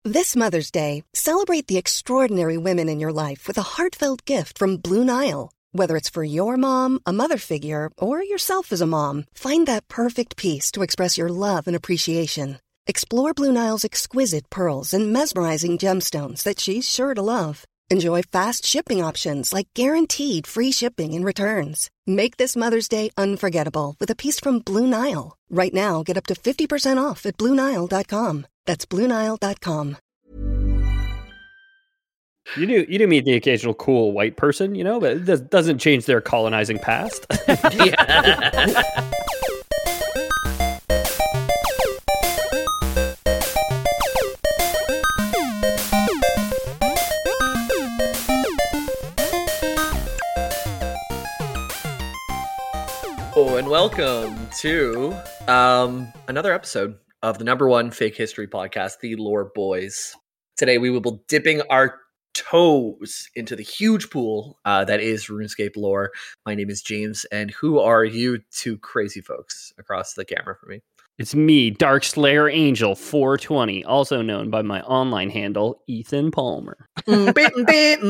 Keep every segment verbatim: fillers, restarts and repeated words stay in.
This Mother's Day, celebrate the extraordinary women in your life with a heartfelt gift from Blue Nile. Whether it's for your mom, a mother figure, or yourself as a mom, find that perfect piece to express your love and appreciation. Explore Blue Nile's exquisite pearls and mesmerizing gemstones that she's sure to love. Enjoy fast shipping options like guaranteed free shipping and returns. Make this Mother's Day unforgettable with a piece from Blue Nile. Right now, get up to fifty percent off at Blue Nile dot com. That's Blue Nile dot com. You do you do meet the occasional cool white person, you know, but it doesn't change their colonizing past. Oh, and welcome to um, another episode of the number one fake history podcast, The Lore Boys. Today we will be dipping our toes into the huge pool uh, that is RuneScape lore. My name is James, and who are you two crazy folks across the camera for me? It's me, Darkslayer Angel four twenty, also known by my online handle, Ethan Palmer. Breaking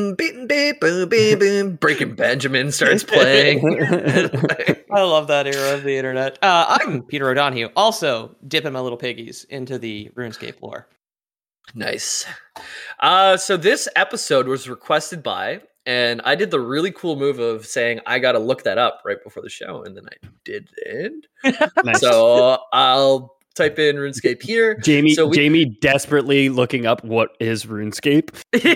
Benjamin starts playing. I love that era of the internet. Uh, I'm Peter O'Donohue, also dipping my little piggies into the RuneScape lore. Nice. Uh, so this episode was requested by, and I did the really cool move of saying I got to look that up right before the show, and then I didn't. Nice. So I'll type in RuneScape here. Jamie, so we- Jamie desperately looking up what is RuneScape.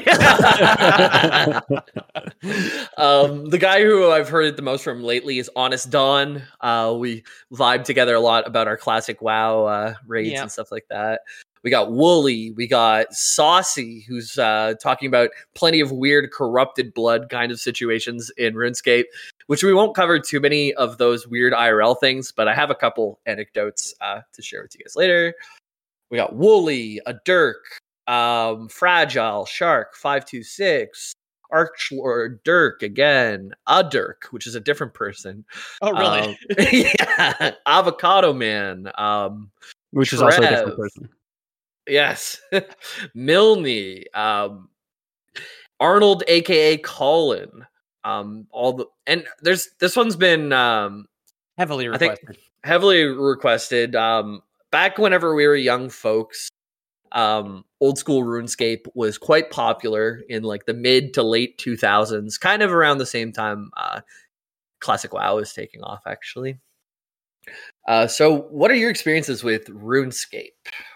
um, the guy who I've heard it the most from lately is Honest Dawn. Uh, we vibe together a lot about our classic WoW uh, raids yeah. and stuff like that. We got Wooly, we got Saucy, who's uh, talking about plenty of weird corrupted blood kind of situations in RuneScape, which we won't cover too many of those weird I R L things, but I have a couple anecdotes uh, to share with you guys later. We got Wooly, a Dirk, um, Fragile, Shark, five two six, Archlord Dirk again, a Dirk, which is a different person. Oh, really? Um, yeah, Avocado Man, um, which Trev, is also a different person. Yes, Milne, um, Arnold, aka Colin, um, all the and there's this one's been um, heavily requested. I think heavily requested. Um, back whenever we were young folks, um, old school RuneScape was quite popular in like the mid to late two thousands, kind of around the same time uh, Classic WoW was taking off, actually. Uh, so, what are your experiences with RuneScape?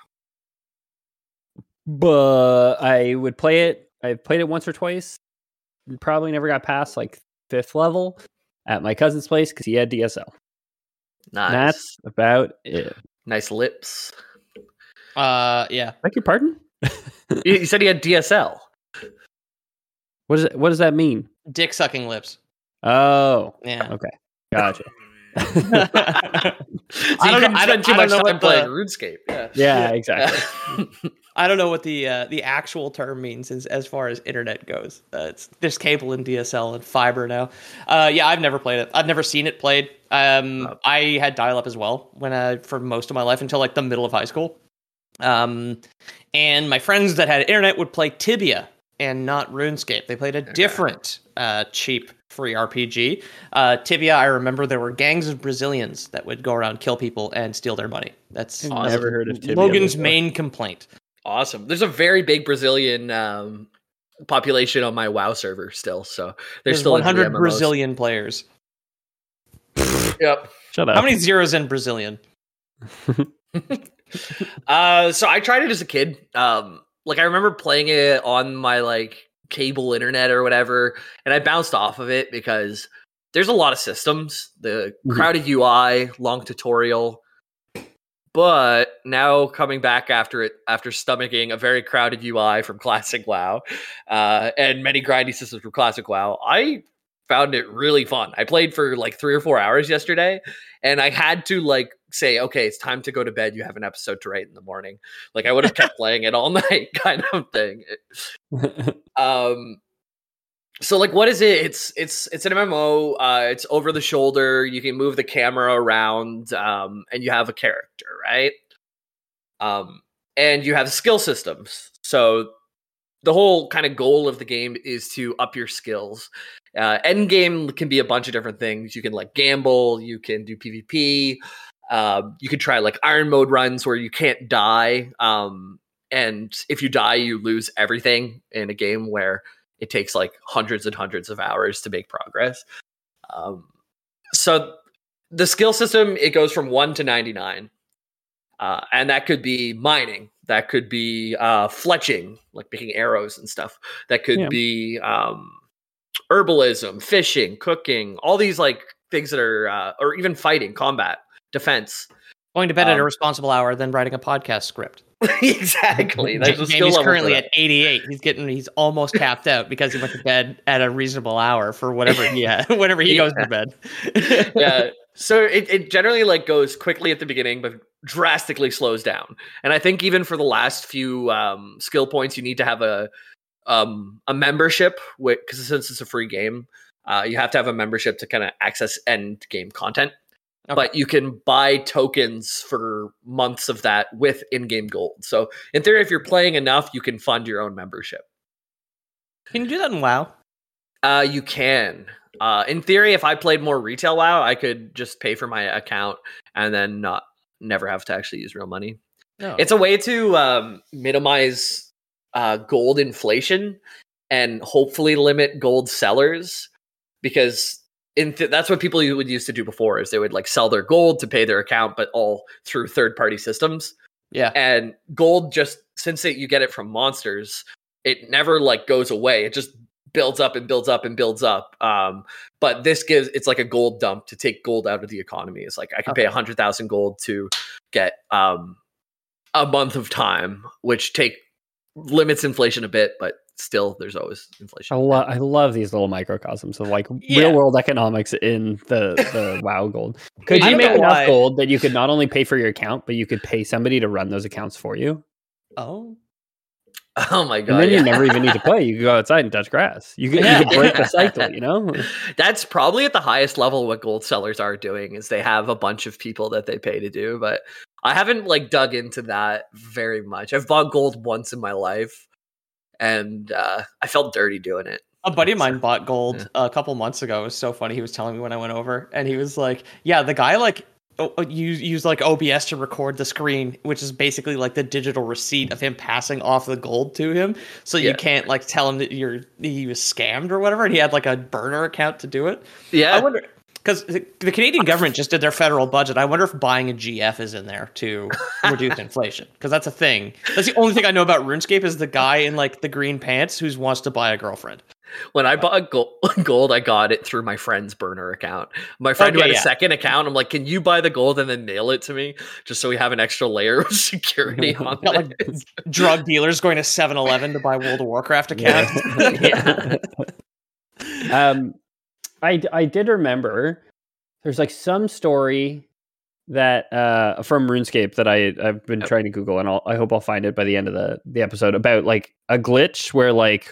But I would play it. I've played it once or twice. Probably never got past like fifth level at my cousin's place because he had D S L. Nice. And that's about it. Nice lips. Uh, yeah. Beg your pardon? You said he had D S L. What does it, What does that mean? Dick sucking lips. Oh, yeah. Okay, gotcha. So I don't know. I don't, too I don't much know time playing the, RuneScape. Yeah, yeah, exactly. I don't know what the uh, the actual term means as, as far as internet goes. Uh, it's, there's cable and D S L and fiber now. Uh, yeah, I've never played it. I've never seen it played. Um, oh. I had dial-up as well when I, for most of my life until like the middle of high school. Um, and my friends that had internet would play Tibia and not RuneScape. They played a okay. different uh, cheap free R P G. Uh, Tibia, I remember there were gangs of Brazilians that would go around, kill people, and steal their money. That's I've awesome. Never heard of Tibia Logan's before. main complaint. Awesome. There's a very big Brazilian um, population on my WoW server still, so there's, there's still one hundred Brazilian players. Yep. Shut up. How many zeros in Brazilian? uh, so I tried it as a kid. Um, like I remember playing it on my like cable internet or whatever, and I bounced off of it because there's a lot of systems, the crowded mm-hmm. U I, long tutorial. But now coming back after it, after stomaching a very crowded U I from Classic WoW uh, and many grindy systems from Classic WoW, I found it really fun. I played for like three or four hours yesterday, and I had to like say, okay, it's time to go to bed. You have an episode to write in the morning. Like I would have kept playing it all night kind of thing. um, so like, what is it? It's, it's, it's an M M O. Uh, it's over the shoulder. You can move the camera around, um, and you have a character, right? Um, and you have skill systems. So the whole kind of goal of the game is to up your skills. Uh, end game can be a bunch of different things. You can like gamble, you can do PvP, um, you could try like iron mode runs where you can't die. Um, and if you die, you lose everything in a game where it takes like hundreds and hundreds of hours to make progress. Um, so the skill system, it goes from one to ninety-nine. Uh, and that could be mining. That could be uh, fletching, like making arrows and stuff. That could yeah. be um, herbalism, fishing, cooking, all these like things that are, uh, or even fighting, combat, defense. Going to bed um, at a responsible hour, then writing a podcast script. Exactly. That's J- Jamie's currently at eighty-eight. He's getting, he's almost tapped out because he went to bed at a reasonable hour for whatever he had, whenever he yeah. goes to bed. Yeah. So it, it generally like goes quickly at the beginning, but drastically slows down. And I think even for the last few um, skill points, you need to have a um, a membership, because since it's a free game, uh, you have to have a membership to kind of access end game content. Okay. But you can buy tokens for months of that with in-game gold. So in theory, if you're playing enough, you can fund your own membership. Can you do that in WoW? Uh, you can. Uh, in theory, if I played more retail WoW, I could just pay for my account and then not never have to actually use real money. Oh. It's a way to um, minimize uh, gold inflation and hopefully limit gold sellers, because in th- that's what people would used to do before, is they would like sell their gold to pay their account, but all through third-party systems. Yeah, and gold, just since it, you get it from monsters, it never like goes away. It just builds up and builds up and builds up. Um, but this gives, it's like a gold dump to take gold out of the economy. It's like I can okay. pay a hundred thousand gold to get um, a month of time, which take limits inflation a bit, but still there's always inflation. I, lo- I love these little microcosms of like yeah. real world economics in the, the WoW gold. Could you make enough why. gold that you could not only pay for your account, but you could pay somebody to run those accounts for you? Oh. Oh my god! And then yeah. you never even need to play. You can go outside and touch grass. You can, yeah. you can break the cycle. You know, that's probably at the highest level what gold sellers are doing, is they have a bunch of people that they pay to do. But I haven't like dug into that very much. I've bought gold once in my life, and uh, I felt dirty doing it. A buddy of mine bought gold yeah. a couple months ago. It was so funny. He was telling me when I went over, and he was like, "Yeah, the guy like." Use use like O B S to record the screen, which is basically like the digital receipt of him passing off the gold to him. So you yeah. can't like tell him that you're he was scammed or whatever. And he had like a burner account to do it. Yeah, I wonder, because the, the Canadian government just did their federal budget. I wonder if buying a G F is in there to reduce inflation, because that's a thing. That's the only thing I know about RuneScape is the guy in like the green pants who wants to buy a girlfriend. When I bought gold, I got it through my friend's burner account. My friend okay, who had yeah. a second account, I'm like, can you buy the gold and then mail it to me, just so we have an extra layer of security on Not like drug dealers going to seven eleven to buy World of Warcraft accounts. Yeah. yeah. um, I, I did remember there's like some story that uh, from RuneScape that I, I've been yep. trying to Google, and I'll, I hope I'll find it by the end of the, the episode, about like a glitch where like,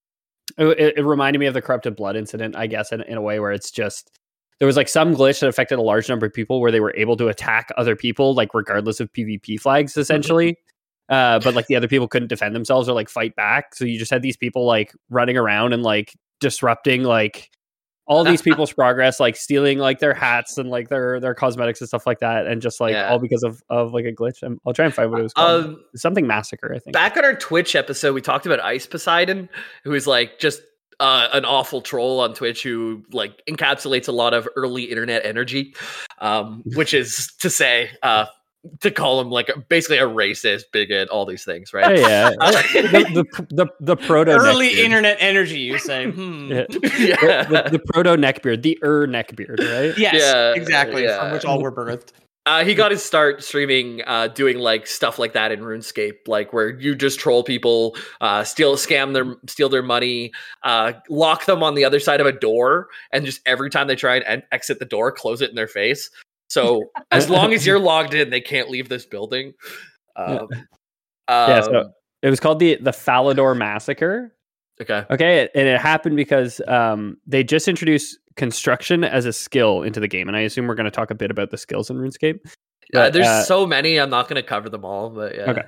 It, it reminded me of the Corrupted Blood incident, I guess, in, in a way where it's just, there was like some glitch that affected a large number of people where they were able to attack other people, like regardless of PvP flags, essentially. uh, but like the other people couldn't defend themselves or like fight back. So you just had these people like running around and like disrupting like all these people's progress, like stealing like their hats and like their their cosmetics and stuff like that, and just like yeah. all because of, of like a glitch. I'm, I'll try and find what it was called. Um, Something Massacre, I think. Back on our Twitch episode, we talked about Ice Poseidon, who is like just uh, an awful troll on Twitch who like encapsulates a lot of early internet energy, um, which is to say, uh, to call him like basically a racist, bigot, all these things, right? Oh, yeah, the, the the the proto early internet energy, you say? Hmm. Yeah, yeah. The, the, the proto neckbeard, the er neckbeard, right? Yes, yeah, exactly. Yeah. From which all were birthed. Uh, he got his start streaming, uh, doing like stuff like that in RuneScape, like where you just troll people, uh, steal, scam their, steal their money, uh, lock them on the other side of a door, and just every time they try and en- exit the door, close it in their face. So as long as you're logged in, they can't leave this building. Um, yeah. Um, yeah, so it was called the the Falador Massacre. Okay. Okay, and it happened because um, they just introduced construction as a skill into the game, and I assume we're going to talk a bit about the skills in RuneScape. But, uh, there's uh, so many, I'm not going to cover them all, but yeah. Okay.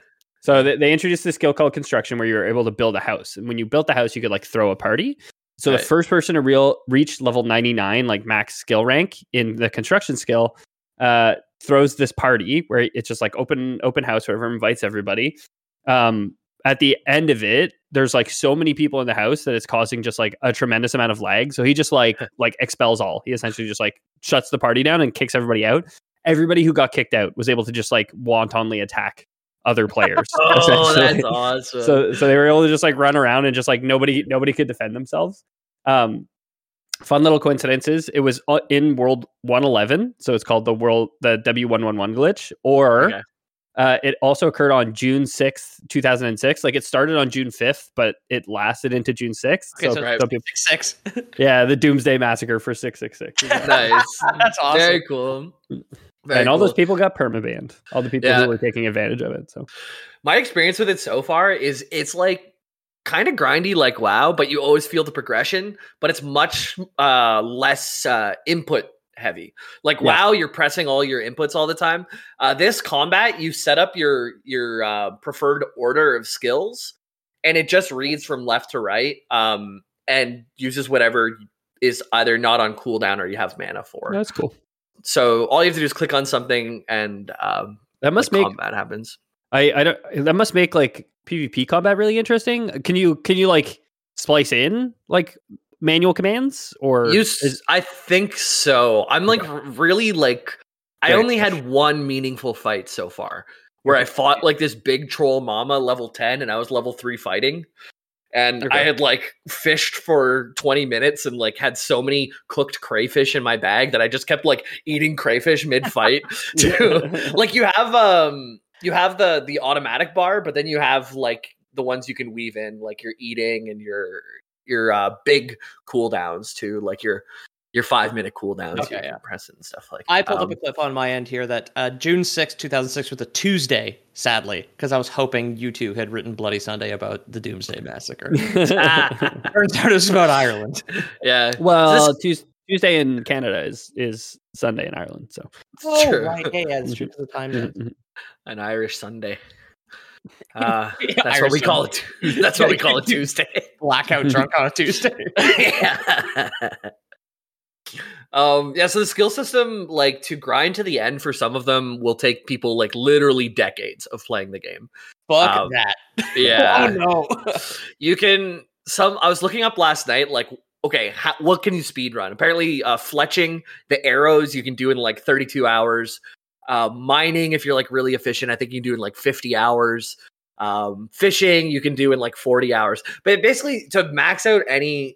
So they, they introduced this skill called construction, where you were able to build a house, and when you built the house, you could like throw a party. So right. the first person to real reach level ninety-nine, like max skill rank in the construction skill, uh, throws this party where it's just like open open house, whoever invites everybody. Um, at the end of it, there's like so many people in the house that it's causing just like a tremendous amount of lag. So he just like like expels all. He essentially just like shuts the party down and kicks everybody out. Everybody who got kicked out was able to just like wantonly attack other players. Oh, that's awesome. So so they were able to just like run around and just like nobody nobody could defend themselves. Um, fun little coincidences. It was in World one eleven, so it's called the world the W one eleven glitch, or okay. uh, it also occurred on June sixth, two thousand six. Like it started on June fifth, but it lasted into June sixth. Okay, so, so right. people, six six. Yeah, the Doomsday Massacre for six six six. Nice. That's awesome. Very cool. Very and all cool. those people got permabanned. All the people yeah. who were taking advantage of it. So my experience with it so far is it's like kind of grindy like WoW, but you always feel the progression, but it's much uh, less uh, input heavy. Like yeah. WoW, you're pressing all your inputs all the time. Uh, this combat, you set up your your uh, preferred order of skills, and it just reads from left to right um, and uses whatever is either not on cooldown or you have mana for. That's cool. So all you have to do is click on something, and um, that must make combat happens. I, I don't. That must make like PvP combat really interesting. Can you can you like splice in like manual commands or? You, is, I think so. I'm like really like I only had one meaningful fight so far where I fought like this big troll mama level ten, and I was level three fighting. And okay. I had like fished for twenty minutes and like had so many cooked crayfish in my bag that I just kept like eating crayfish mid fight. Like you have um you have the the automatic bar, but then you have like the ones you can weave in, like your eating and your your uh, big cooldowns too, like your your five minute cooldowns. Okay, you yeah. can press it and stuff like. I pulled um, up a clip on my end here that uh, June sixth, two thousand six was a Tuesday, sadly, because I was hoping you two had written Bloody Sunday about the Doomsday Massacre. ah, turns out it was about Ireland. Yeah. Well, this... Tuesday in Canada is is Sunday in Ireland. So. Oh true. Right, yeah, yeah, it's true because the time is an Irish Sunday. Uh, that's Irish what we Sunday. call it. That's what we call it Tuesday. Blackout drunk on a Tuesday. yeah. Um, yeah, so the skill system, like to grind to the end for some of them will take people like literally decades of playing the game. Fuck um, that. Yeah. Oh no. You can some I was looking up last night, like, okay, how, what can you speed run? Apparently uh fletching the arrows you can do in like thirty-two hours. Uh mining, if you're like really efficient, I think you can do in like fifty hours. Um fishing you can do in like forty hours. But basically to max out any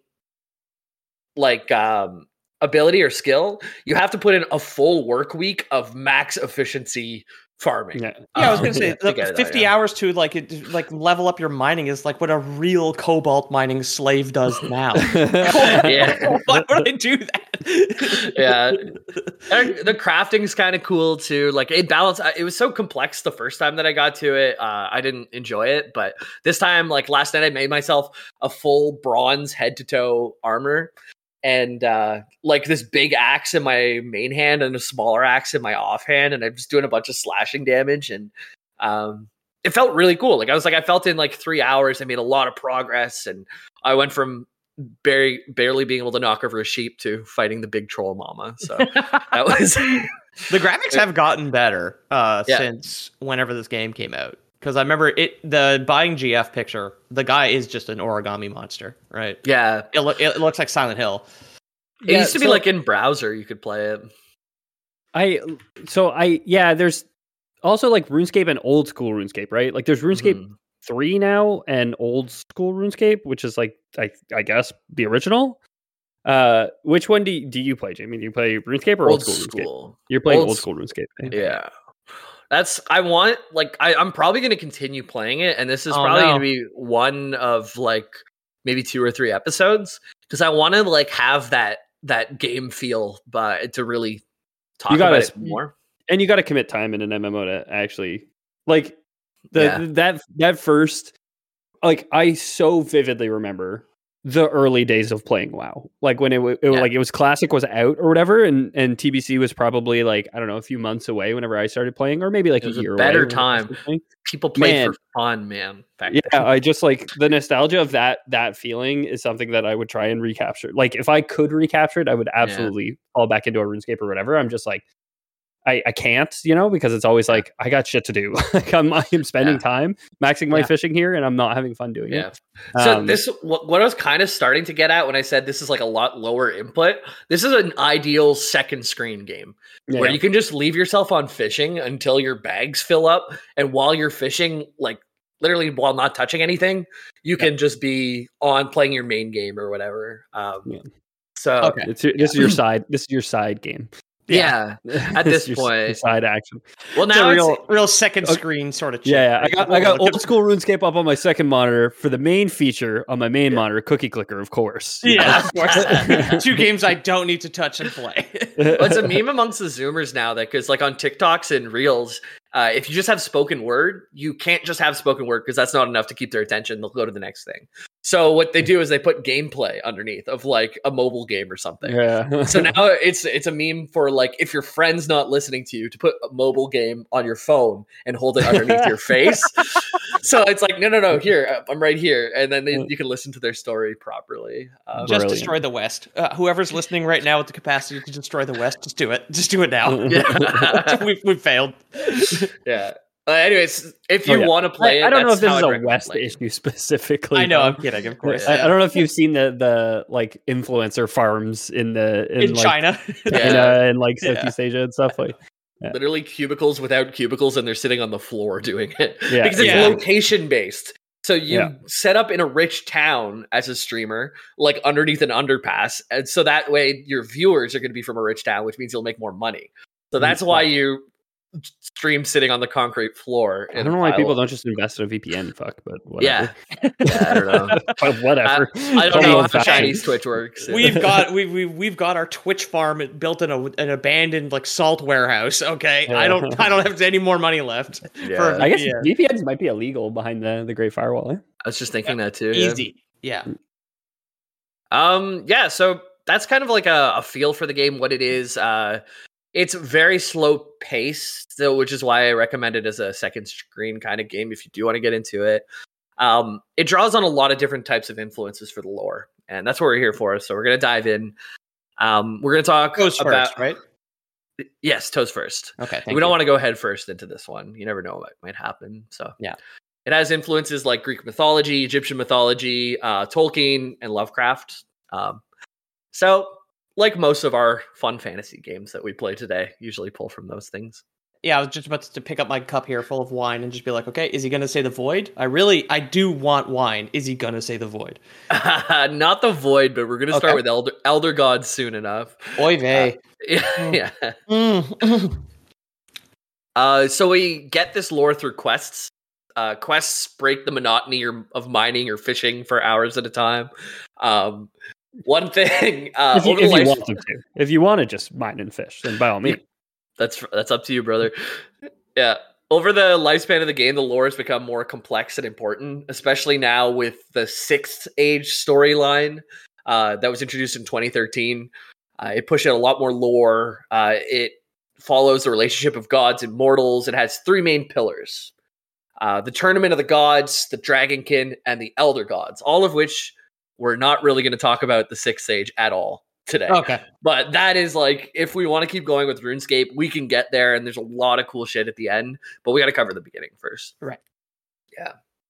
like um ability or skill, you have to put in a full work week of max efficiency farming. Yeah, yeah I was gonna say the fifty out, yeah. hours to like it, like level up your mining is like what a real cobalt mining slave does now. Yeah, why would I do that? Yeah, and the crafting is kind of cool too. Like it balanced. It was so complex the first time that I got to it. Uh, I didn't enjoy it, but this time, like last night, I made myself a full bronze head to toe armor. And uh, like this big axe in my main hand and a smaller axe in my offhand, and I'm just doing a bunch of slashing damage, and um, it felt really cool. Like I was like, I felt in like three hours, I made a lot of progress, and I went from barely barely being able to knock over a sheep to fighting the big troll mama. So that was the graphics have gotten better uh, yeah. since whenever this game came out. Because I remember it, the buying G F picture, the guy is just an origami monster, right? Yeah. It, lo- it looks like Silent Hill. It yeah, used to so, be like in browser, you could play it. I, so I, yeah, there's also like RuneScape and old school RuneScape, right? Like there's RuneScape mm-hmm. three now and old school RuneScape, which is like, I, I guess, the original. Uh, which one do you, do you play, Jamie? Do you play RuneScape or old, old school, school RuneScape? You're playing old, old school RuneScape. Right? Yeah. That's I want like I, I'm probably going to continue playing it, and this is oh, probably no. going to be one of like maybe two or three episodes because I want to like have that that game feel, but to really talk you gotta, about it more. And you got to commit time in an M M O to actually like the yeah. that that first like I so vividly remember the early days of playing WoW, like when it, it Yeah. like it was classic was out or whatever, and and T B C was probably like I don't know a few months away whenever I started playing, or maybe like It was a a year better away whenever I time. started playing. People played Man. for fun, man. Back Yeah, then. I just like the nostalgia of that that feeling is something that I would try and recapture. Like if I could recapture it, I would absolutely fall back into a RuneScape or whatever. I'm just like I, I can't, you know, because it's always like I got shit to do. Like I'm I'm spending Yeah. time maxing my Yeah. fishing here, and I'm not having fun doing Yeah. it. So Um, this what, what I was kind of starting to get at when I said this is like a lot lower input. This is an ideal second screen game yeah, where you can just leave yourself on fishing until your bags fill up, and while you're fishing, like literally while not touching anything, you can just be on playing your main game or whatever. Um, Yeah. So Okay. it's, this is your side. This is your side game. yeah. At This this is your, your point, side action. well It's a now real, it's, real second Okay. screen sort of. Chip. Yeah, yeah. I got I got Look at- old school RuneScape up on my second monitor for the main feature on my main monitor, Cookie Clicker, of course. you Yeah, know? of course. Two games I don't need to touch and play. well, it's a meme amongst the Zoomers now that because like on TikToks and Reels, uh, if you just have spoken word, you can't just have spoken word because that's not enough to keep their attention. They'll go to the next thing. So what they do is they put gameplay underneath of like a mobile game or something. Yeah. So now it's it's a meme for like if your friend's not listening to you to put a mobile game on your phone and hold it underneath your face. So it's like no no no here I'm right here, and then they, you can listen to their story properly. Um, Just Brilliant. destroy the West. Uh, whoever's listening right now with the capacity to destroy the West, just do it. Just do it now. yeah. we've, we've failed. yeah. Uh, anyways, if you Oh, yeah. want to play I, it, I don't know that's if this how is I'd a recommend West playing. issue specifically. I know, though. I'm kidding, of course. I, I yeah. don't know if you've seen the the like influencer farms in the in, In like, China. Yeah. China and like Yeah. Southeast Asia and stuff like. Yeah. Literally cubicles without cubicles, and they're sitting on the floor doing it Yeah. because it's Yeah. location based. So you Yeah. set up in a rich town as a streamer, like underneath an underpass, and so that way your viewers are going to be from a rich town, which means you'll make more money. So that's why you stream sitting on the concrete floor. I in don't know why pile. people don't just invest in a V P N. Fuck, but whatever. Yeah, yeah, I don't know. But whatever. I, I don't Totally know how old-fashioned. Chinese Twitch works. We've got we we we've got our Twitch farm built in a, an abandoned like salt warehouse. Okay, I don't I don't have any more money left. Yeah. for I guess yeah. V P Ns might be illegal behind the, the Great Firewall. Eh? I was just thinking that too. yeah. Easy. Yeah. Um, yeah, so that's kind of like a, a feel for the game, what it is. Uh, it's very slow paced, so, which is why I recommend it as a second screen kind of game if you do want to get into it. Um, it draws on a lot of different types of influences for the lore, and that's what we're here for. So we're going to dive in. Um, we're going to talk Goes about first, right? Yes, toes first. Okay. we don't want to go head first into this one. You never know what might happen. So Yeah. it has influences like Greek mythology, Egyptian mythology, uh, Tolkien, and Lovecraft. Um, so like most of our fun fantasy games that we play today, usually pull from those things. Yeah, I was just about to pick up my cup here full of wine and just be like, okay, is he going to say the void? I really, I do want wine. Is he going to say the void? Not the void, but we're going to start Okay. with elder elder gods soon enough. Oy vey. Yeah, yeah. Mm. Uh, so we get this lore through quests. Uh, quests break the monotony or, of mining or fishing for hours at a time. Um, one thing, uh, if you, over the if you life- want them to. If you want to just mine and fish, then by all means. that's that's up to you, brother. Yeah. Over the lifespan of the game, the lore has become more complex and important, especially now with the Sixth Age storyline uh, that was introduced in twenty thirteen. Uh, it pushed out a lot more lore. Uh, it follows the relationship of gods and mortals. It has three main pillars. Uh, the Tournament of the Gods, the Dragonkin, and the Elder Gods, all of which we're not really going to talk about the Sixth Age at all today. Okay. But that is like, if we want to keep going with RuneScape, we can get there, and there's a lot of cool shit at the end, but we got to cover the beginning first. Right. Yeah.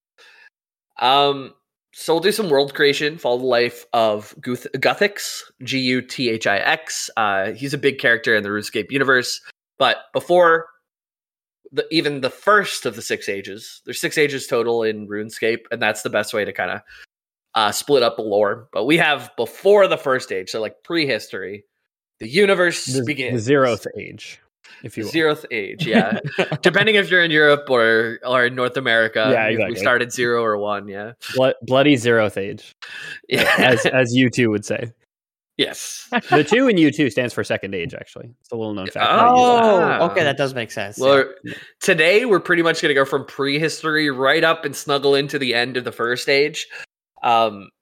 Um. So we'll do some world creation, follow the life of Guth- Guthix, G U T H I X. Uh, he's a big character in the RuneScape universe, but before the, even the first of the six ages, there's six ages total in RuneScape, and that's the best way to kind of uh, split up the lore. But we have before the first age, so like prehistory, the universe The, begins. the zeroth age, if you will. Zeroth age, yeah. Depending if you're in Europe or or in North America, Yeah, if exactly. we started zero or one, yeah. Blood, bloody zeroth age, Yeah. as as you two would say. Yes. The two in U two stands for second age. Actually, it's a little known fact. Oh, Oh, wow. okay, that does make sense. Well, Yeah. today we're pretty much going to go from prehistory right up and snuggle into the end of the first age. Um,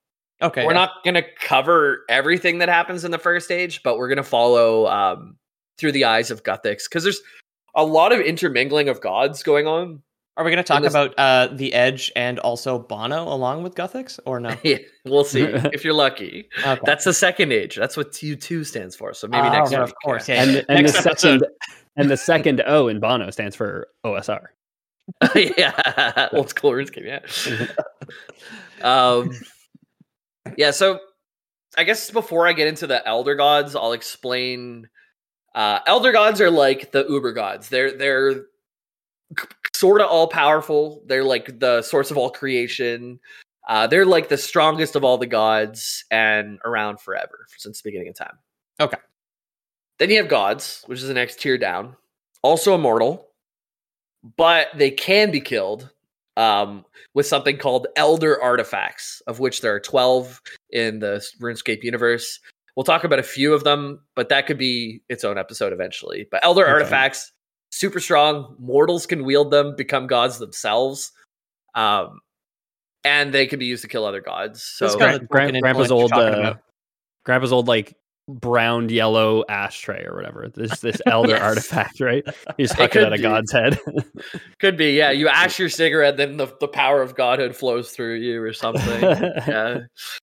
Okay. We're yeah. not going to cover everything that happens in the first age, but we're going to follow um, through the eyes of Guthix because there's a lot of intermingling of gods going on. Are we going to talk this- about uh, the Edge and also Bono along with Guthix, or no? Yeah, we'll see if you're lucky. Okay. That's the second age. That's what T two stands for. So maybe Oh, next yeah, week. of course. Yeah. Yeah, and yeah. and the Next episode. second and the second O in Bono stands for O S R. yeah, old school RuneScape. Yeah. um. Yeah. So, I guess before I get into the Elder Gods, I'll explain. Uh, Elder Gods are like the Uber Gods. They're they're sort of all powerful. They're like the source of all creation. Uh, they're like the strongest of all the gods and around forever since the beginning of time. Okay. Then you have gods, which is the next tier down. Also immortal, but they can be killed um, with something called Elder Artifacts, of which there are twelve in the RuneScape universe. We'll talk about a few of them, but that could be its own episode eventually. But Elder Okay. Artifacts, super strong. Mortals can wield them, become gods themselves. Um, and they can be used to kill other gods. So This kind of Gra- token grandpa's influence you're old, talking uh, about. grandpa's old like brown yellow ashtray or whatever. This this elder Yes. artifact, right? You just It huck it could at a be. god's head. could be, yeah. You ash your cigarette, then the, the power of godhood flows through you or something. yeah.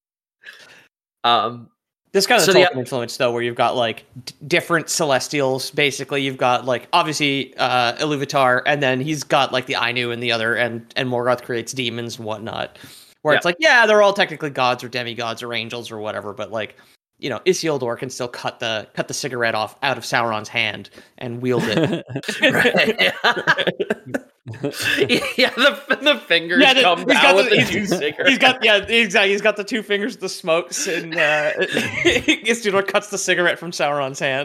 Um, This kind of So the- token influence, though, where you've got like d- different celestials. Basically, you've got like obviously uh, Iluvatar, and then he's got like the Ainu and the other, and and Morgoth creates demons and whatnot. Where Yeah. it's like, yeah, they're all technically gods or demigods or angels or whatever, but like, you know, Isildur can still cut the cut the cigarette off out of Sauron's hand and wield it. right. yeah, the the fingers Yeah, the- come he's down got with the- the, he's- two cigarettes. He's got yeah, exactly. He's got the two fingers, the smokes, and uh, Isildur cuts the cigarette from Sauron's hand.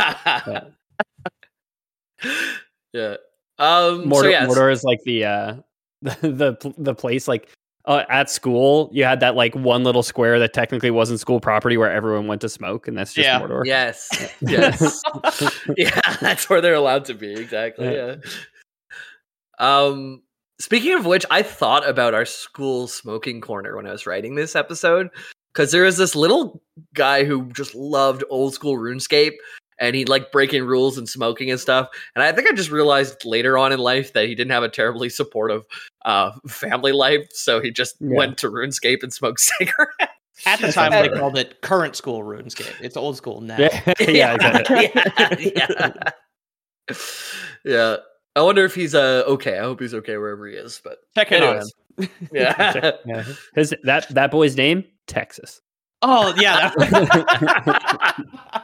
yeah. Um. Mordor, so yeah, Mordor is like the uh the the, the place like uh, at school you had that like one little square that technically wasn't school property where everyone went to smoke, and that's just Yeah. Mordor. yes, yes, yeah. That's where they're allowed to be. Exactly. Yeah. Yeah. Um. Speaking of which, I thought about our school smoking corner when I was writing this episode because there was this little guy who just loved old school RuneScape. And he'd like breaking rules and smoking and stuff. And I think I just realized later on in life that he didn't have a terribly supportive uh, family life. So he just Yeah. went to RuneScape and smoked cigarettes. At the time, they Yeah. called it current school RuneScape. It's old school now. Yeah, yeah, exactly. yeah, yeah. Yeah. I wonder if he's uh, okay. I hope he's okay wherever he is. But Check in on anyways. him. yeah. Yeah. His that that boy's name Texas. Oh yeah. that-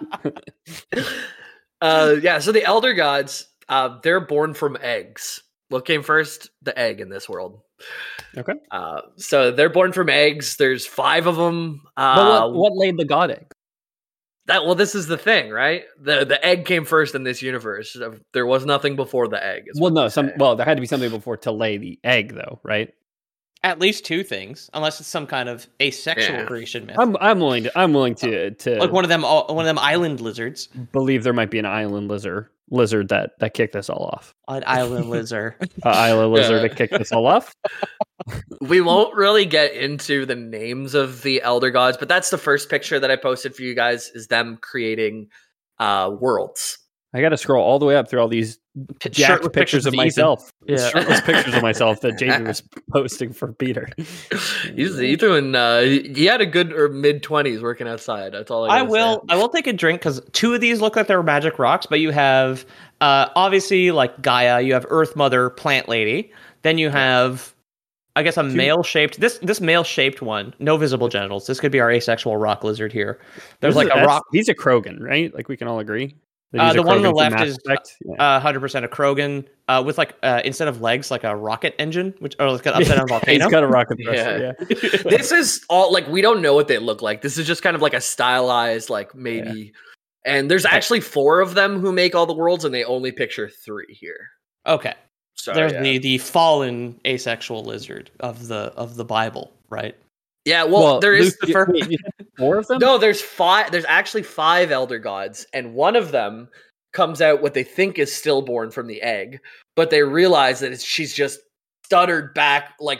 uh, yeah. So the Elder Gods, uh, they're born from eggs. What came first? The egg in this world. Okay. Uh, so they're born from eggs. There's five of them. Uh, But what, what laid the god egg? that well, this is the thing, right? The the egg came first in this universe. There was nothing before the egg. is Well, what no, they some say. well, there had to be something before to lay the egg, though, right? At least two things, unless it's some kind of asexual Yeah. Grecian myth, I'm I'm willing to I'm willing to to like one of them, one of them island lizards. believe there might be an island lizard lizard that that kicked this all off. An island lizard. An island lizard Yeah. that kicked this all off. We won't really get into the names of the Elder Gods, but that's the first picture that I posted for you guys. Is them creating uh, worlds. I got to scroll all the way up through all these Shirtless jacked pictures pictures of of Ethan. myself. Yeah. Shirtless pictures of myself that Jamie was posting for Peter. He's he doing. Uh, he had a good or mid twenties working outside. That's all I. I gotta will. say. I will take a drink because two of these look like they're magic rocks, but you have uh, obviously like Gaia. You have Earth Mother, Plant Lady. Then you have, I guess, a male shaped. This this male shaped one, no visible genitals. This could be our asexual rock lizard here. There's This like is- a that's- rock. He's a Krogan, right? Like we can all agree. that Uh, he's a the one on the Krogan from left Mass is Effect? Yeah. uh, one hundred percent a Krogan uh, with like uh, instead of legs, like a rocket engine, which or like an upside down volcano. He's got a rocket thruster. Yeah. Yeah. This is all like we don't know what they look like. This is just kind of like a stylized, like maybe. And there's actually four of them who make all the worlds, and they only picture three here. Okay, So there's yeah. the the fallen asexual lizard of the of the Bible, right? yeah. Well, there is Lucifer. Wait, you said four of them? no. There's five. There's actually five elder gods, and one of them comes out what they think is stillborn from the egg, but they realize that it's, she's just stuttered back. Like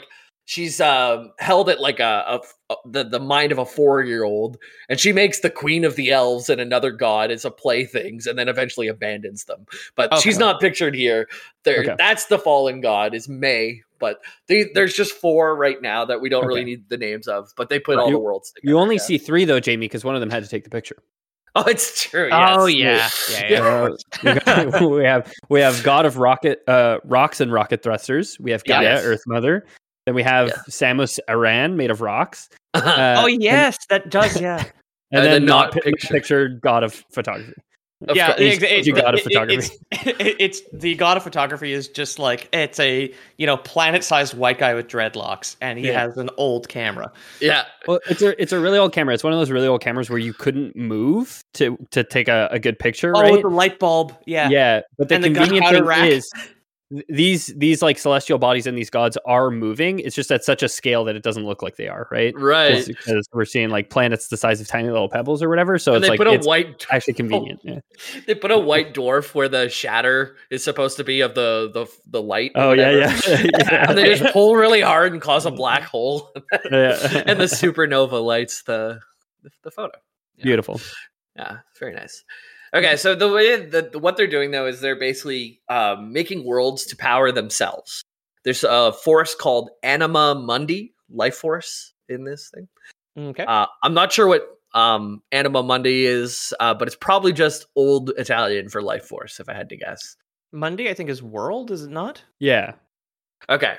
she's um, held at like a, a, a the the mind of a four year old, and she makes the queen of the elves and another god as a playthings, and then eventually abandons them. But Okay. she's not pictured here. There, Okay. that's the fallen god is May. But they, there's just four right now that we don't really Okay. need the names of. But they put Right. all You- the worlds together. You only yeah. see three though, Jamie, because one of them had to take the picture. Oh, it's true. Oh yes. yeah, yeah, yeah. Uh, we, got- we have we have God of Rocket, uh, rocks and rocket thrusters. We have Gaia, Yes. Earth Mother. Then we have Yeah. Samus Aran, made of rocks. Uh, Oh yes, that does. Yeah, and, And then then not not pi- pictured. pictured God of Photography. Of yeah. course. He's- ex- he's your god of it- it- photography. It's, it- it's the god of photography is just like it's a you know planet-sized white guy with dreadlocks, and he Yeah. has an old camera. Yeah. Well, it's a it's a really old camera. It's one of those really old cameras where you couldn't move to to take a, a good picture, Oh, right? with the light bulb. Yeah. Yeah, but the And the convenient gunpowder thing rack. is th- these these like celestial bodies and these gods are moving. It's just at such a scale that it doesn't look like they are, right? Right. Because we're seeing like planets the size of tiny little pebbles or whatever. So And it's they like put a it's white actually convenient. Yeah. They put a white dwarf where the shatter is supposed to be of the the, the light. or Oh yeah, whatever. yeah. yeah. And they just pull really hard and cause a black hole, Yeah. and the supernova lights the the, the photo. Yeah. Beautiful. Yeah, very nice. Okay, so the way that what they're doing though is they're basically um, making worlds to power themselves. There's a force called Anima Mundi, life force in this thing. Okay. Uh, I'm not sure what um, Anima Mundi is, uh, but it's probably just old Italian for life force, if I had to guess. Monday, I think, is world. Is it not? Yeah. Okay,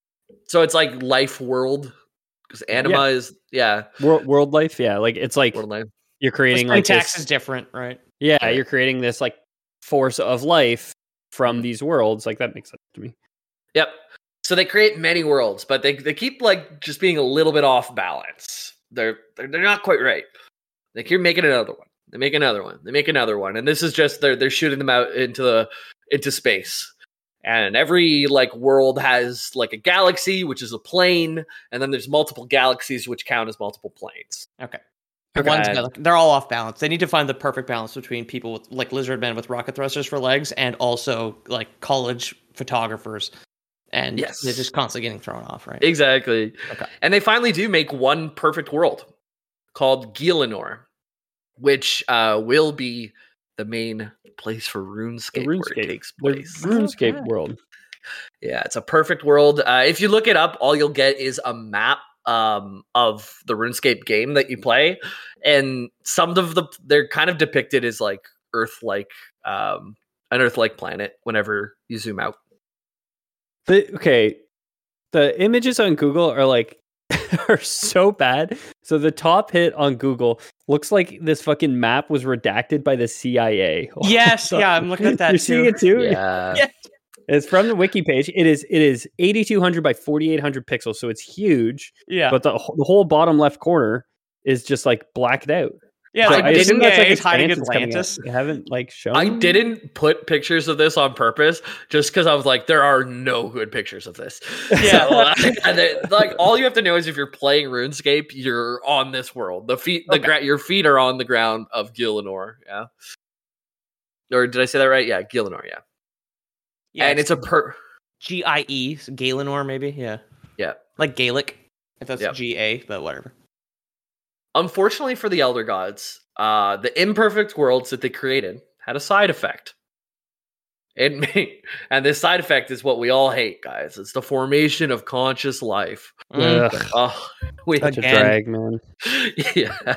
so it's like life world because Anima is yeah World world life. Yeah. Like it's like world life. you're creating The like syntax this, is different, right? yeah, Right. you're creating this like force of life from Mhm. these worlds. Like that makes sense to me. Yep. So they create many worlds, but they they keep like just being a little bit off balance. They're they're, they're not quite right. They keep making another one. They make another one. They make another one, and this is just they're they're shooting them out into the into space. And every like world has like a galaxy, which is a plane, and then there's multiple galaxies, which count as multiple planes. Okay. Okay. One's got, like, they're all off balance. They need to find the perfect balance between people with like lizard men with rocket thrusters for legs and also like college photographers. And Yes. they're just constantly getting thrown off, right? Exactly. Okay. And they finally do make one perfect world called Gielinor, which uh, will be the main place for RuneScape, The where RuneScape. it takes The place. RuneScape Okay. world. Yeah, it's a perfect world. Uh, if you look it up, all you'll get is a map um, of the RuneScape game that you play, and some of the they're kind of depicted as like Earth-like, um, an Earth-like planet. Whenever you zoom out, The, okay, the images on Google are like are so bad. So the top hit on Google looks like this fucking map was redacted by the C I A. Yes, yeah, I'm looking at that You're too. seeing it too. yeah, Yeah. It's from the wiki page. It is it is eighty-two hundred by forty-eight hundred pixels, so it's huge. Yeah. But the wh- the whole bottom left corner is just like blacked out. yeah, So like I assume Disney that's like is hiding expansions coming out. Atlantis. They haven't like shown. I didn't put pictures of this on purpose just because I was like, there are no good pictures of this. Yeah. So, uh, and they- like all you have to know is if you're playing RuneScape, you're on this world. The feet, the Okay. gra- your feet are on the ground of Gielinor. Yeah. Or did I say that right? Yeah, Gielinor. Yeah. Yeah, and it's a per. G I E, Gaelinor, maybe. Yeah. Yeah. Like Gaelic, if that's Yep. G A, but whatever. Unfortunately for the Elder Gods, uh, the imperfect worlds that they created had a side effect. It may, and this side effect is what we all hate, guys. It's the formation of conscious life. Mm. Ugh, Oh, we such a Again. drag, man. yeah.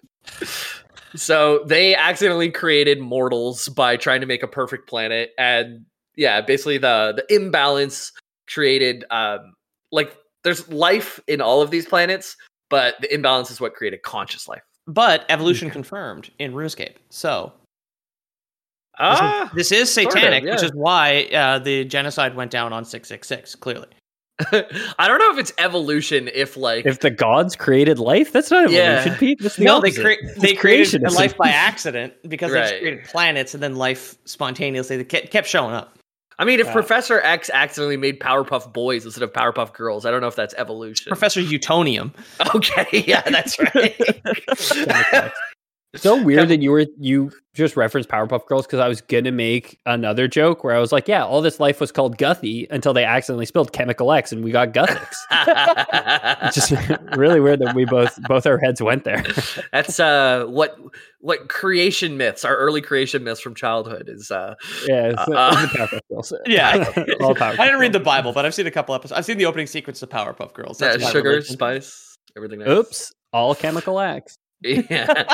So they accidentally created mortals by trying to make a perfect planet, and yeah, basically the the imbalance created um like there's life in all of these planets, but the imbalance is what created conscious life. But evolution confirmed in RuneScape. So Ah, this is sort of, satanic, which yeah. is why uh, the genocide went down on six six six, clearly. I don't know if it's evolution. If like If the gods created life, that's not Yeah. evolution, Pete. That's the No, they, opposite. cre- It's they created creationism. life by accident because they just Right. created planets and then life spontaneously they ke- kept showing up. I mean, if Yeah. Professor X accidentally made Powerpuff Boys instead of Powerpuff Girls, I don't know if that's evolution. Professor Utonium. Okay, yeah, that's right. So weird that you were you just referenced Powerpuff Girls because I was gonna make another joke where I was like, yeah, all this life was called Guthy until they accidentally spelled Chemical X and we got Guthix. It's just really weird that we both both our heads went there. That's uh what what creation myths, our early creation myths from childhood is uh yeah, it's, uh, it's the Powerpuff Girls. Yeah, all Powerpuff I didn't read the Girls. Bible, but I've seen a couple episodes. I've seen the opening sequence of Powerpuff Girls. yeah, That's my sugar, religion. spice, everything. Nice. Oops, all Chemical X. Yeah.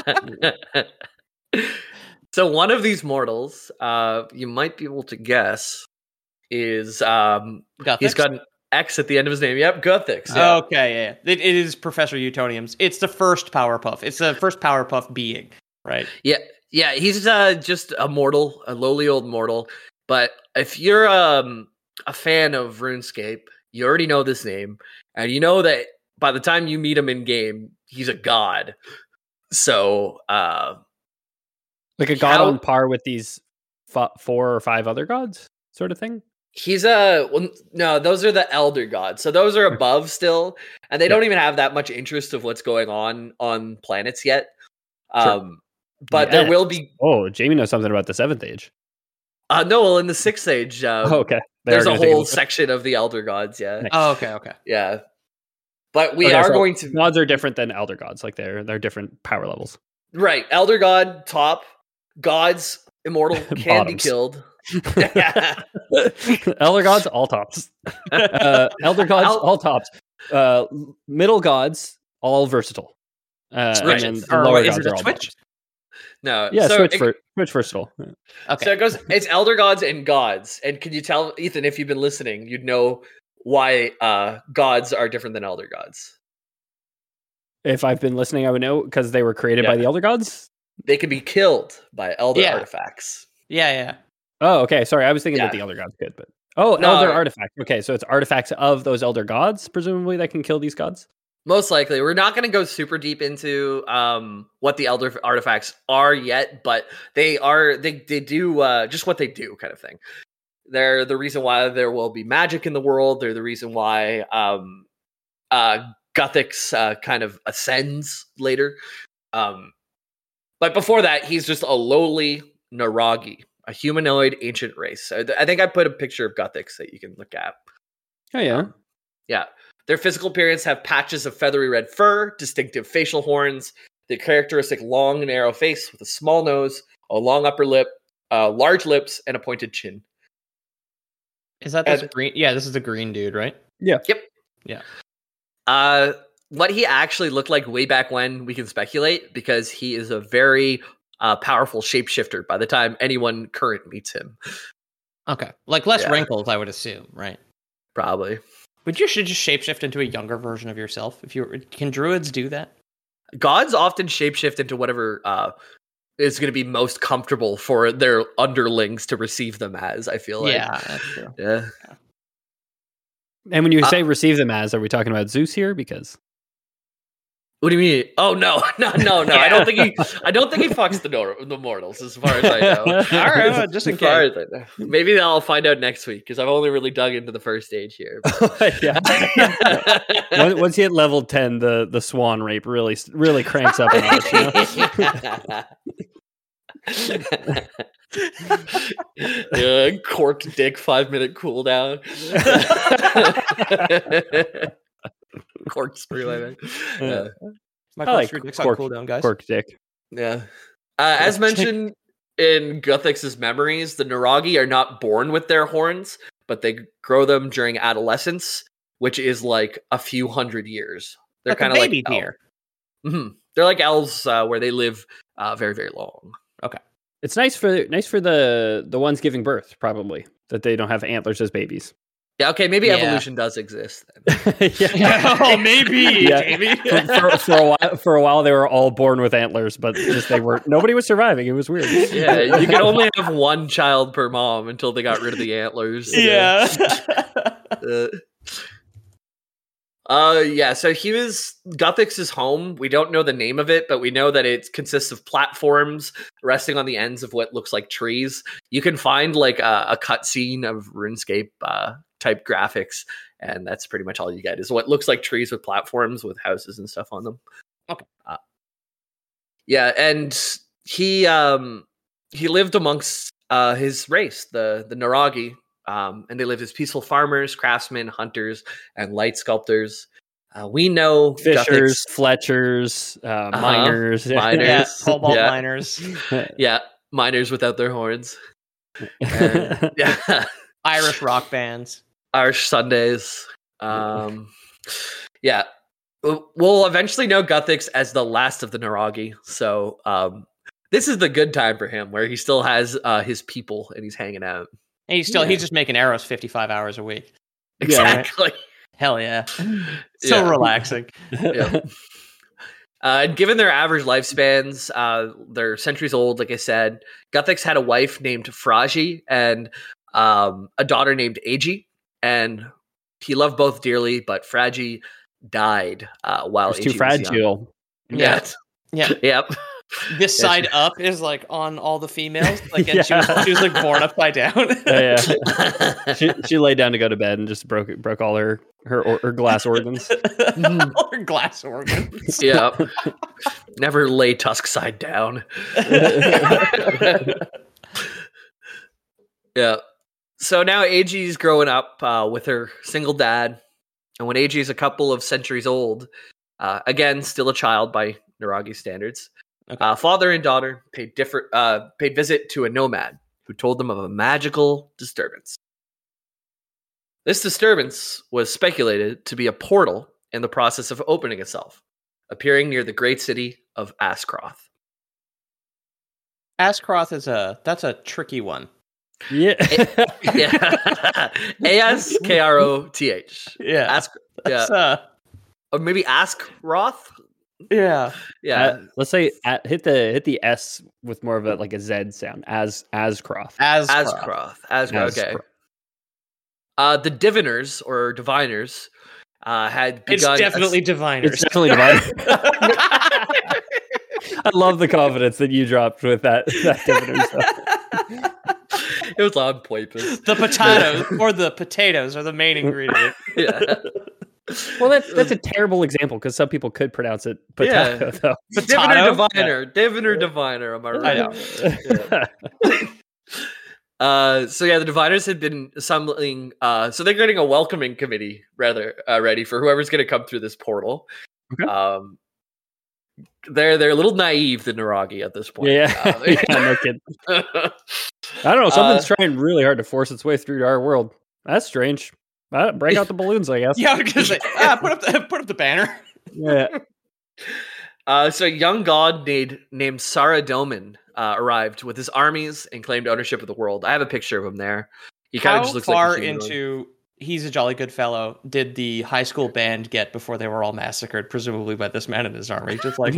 So one of these mortals, uh, you might be able to guess, is um, Guthix? he's got an X at the end of his name. Yep, Guthix. Yeah. Okay, yeah, yeah. It, it is Professor Utonium's. It's the first Powerpuff. It's the first Powerpuff being, right? Yeah, yeah. He's uh, just a mortal, a lowly old mortal. But if you're um, a fan of RuneScape, you already know this name, and you know that by the time you meet him in game, he's a god. So, uh, Like a god How- on par with these f- four or five other gods, sort of thing. he's a well, no. Those are the elder gods, so those are above still, and they don't even have that much interest of what's going on on planets yet. Um, but Yes. there will be. Oh, Jamie knows something about the seventh age. Uh, no, well, in the sixth age, uh, Oh, okay. They there's are a gonna take whole look. section of the elder gods. Yeah, Nice. Oh, okay, okay. yeah. But we Okay, are so going to gods are different than elder gods. Like they're they're different power levels. right. Elder god top gods immortal can be Bottoms. killed. Elder gods, all tops. Uh, elder gods, I'll- all tops. Uh, middle gods, all versatile. Uh, Switches. and then Or lower wait, is gods it a are all Twitch? bottoms. No, Yeah, so switch it- for switch versatile. Okay. So it goes. It's elder gods and gods. And can you tell Ethan if you've been listening, you'd know why uh, gods are different than elder gods. If I've been listening, I would know because they were created by Yeah. the elder gods. They can be killed by elder Yeah. artifacts. Yeah, yeah. Oh, okay. Sorry, I was thinking Yeah. that the elder gods could, but oh, No. elder artifacts. Okay, so it's artifacts of those elder gods, presumably that can kill these gods. Most likely, we're not going to go super deep into um, what the elder artifacts are yet, but they are they they do uh, just what they do, kind of thing. They're the reason why there will be magic in the world. They're the reason why um, uh, Guthix uh, kind of ascends later. Um, but before that, he's just a lowly Naragi, a humanoid ancient race. So th- I think I put a picture of Guthix that you can look at. Oh yeah. Yeah. Their physical appearance have patches of feathery red fur, distinctive facial horns, the characteristic long and narrow face with a small nose, a long upper lip, uh, large lips, and a pointed chin. Is that this And- green? Yeah, this is the green dude, right? Yep. Yeah. Uh, what he actually looked like way back when, we can speculate, because he is a very uh, powerful shapeshifter by the time anyone current meets him. Okay. Like less Yeah. wrinkles, I would assume, right? Probably. But you should just shapeshift into a younger version of yourself. If you can, druids do that? Gods often shapeshift into whatever uh, is going to be most comfortable for their underlings to receive them as, I feel like. Yeah, that's true. Yeah. And when you Uh, say receive them as, are we talking about Zeus here? Because What do you mean? Oh no, no, no, no! I don't think he. I don't think he fucks the nor- the mortals, as far as I know. All right, well, just in As far case. as I know. Maybe I'll find out next week because I've only really dug into the first stage here. yeah. Once- Once you hit level ten, the the swan rape really really cranks up. A notch, you know? Yeah, corked dick, five minute cooldown. Corkscrew, I mean. Yeah. My I like corkscrew dick's on cork- cooldown, guys. Cork dick. Yeah. Uh, as mentioned in Guthix's memories, the Naragi are not born with their horns, but they grow them during adolescence, which is like a few hundred years. They're Like a kind of like baby elves. deer. hmm They're like elves uh, where they live uh, very, very long. It's nice for nice for the the ones giving birth, probably that they don't have antlers as babies. Yeah, okay, maybe Yeah. evolution does exist then. yeah. Oh, maybe, Yeah. Jamie. for, for, for a while, for a while, they were all born with antlers, but just they were nobody was surviving. It was weird. Yeah, you could only have one child per mom until they got rid of the antlers. Yeah. Uh, uh, yeah, so he was Guthix's home. We don't know the name of it, but we know that it consists of platforms resting on the ends of what looks like trees. You can find like a, a cutscene of RuneScape uh, type graphics, and that's pretty much all you get is what looks like trees with platforms with houses and stuff on them. Okay. Uh, Yeah, and he um he lived amongst uh his race, the the Naragi, um, and they lived as peaceful farmers, craftsmen, hunters, and light sculptors. Uh, we know Fishers, Guthics, Fletchers, uh, uh-huh, miners, miners, Yeah, cobalt yeah. miners, yeah, miners without their horns, and, yeah, Irish rock bands. Irish Sundays. Um, yeah, we'll eventually know Guthics as the last of the Naragi. So um, this is the good time for him, where he still has uh, his people and he's hanging out. And he's still Yeah. he's just making arrows fifty-five hours a week. Exactly. Hell yeah. So Yeah. relaxing. Yeah. Uh, and given their average lifespans, uh, they're centuries old, like I said. Guthics had a wife named Fragi and um, a daughter named Agi, and he loved both dearly, but Fragi died uh, while It's Agi too was young. fragile. Yeah. Yeah. Yep. This Yeah, side up is like on all the females. Like and she, was, she was like born upside down. Yeah, yeah. she she laid down to go to bed and just broke broke all her her, or, her glass organs. All her glass organs. Yeah. Never lay tusk side down. Yeah. So now Agi's growing up uh, with her single dad. And when Agi is a couple of centuries old, uh, again, still a child by Naragi standards, Okay. uh, father and daughter paid different uh, paid visit to a nomad who told them of a magical disturbance. This disturbance was speculated to be a portal in the process of opening itself, appearing near the great city of Askroth. Askroth is a that's a tricky one. Yeah. Yeah. A S K R O T H. Yeah. Ask, yeah. That's, uh, Or maybe Askroth? yeah. Yeah. Uh, let's say at, hit the hit the S with more of a like a Z sound. As Ascroft. Askroth. Askroth. Askroth. Okay. Uh, the diviners or diviners uh, had It's begun. definitely It's diviners. definitely divided. I love the confidence that you dropped with that. that dividend stuff. It was on purpose. The potatoes or the potatoes are the main ingredient. Yeah. Well, that's that's a terrible example because some people could pronounce it potato. Yeah. Though. Diviner Potato? diviner. Diviner diviner. Am I right? I know. Uh, so yeah, the diviners had been assembling. Uh, so they're getting a welcoming committee rather uh, ready for whoever's going to come through this portal. Okay. Um, they're they're a little naive, the Naragi, at this point. Yeah, Uh, yeah, no kidding. I don't know. Something's Uh, trying really hard to force its way through to our world. That's strange. Uh, break out the balloons, I guess. Yeah, I was gonna say, ah, put up the put up the banner. Yeah. Uh, so a young god named named Saradomin uh, arrived with his armies and claimed ownership of the world. I have a picture of him there. He kind How of just looks far like a humanoid. into He's a Jolly Good Fellow did the high school band get before they were all massacred, presumably by this man and his army? Just like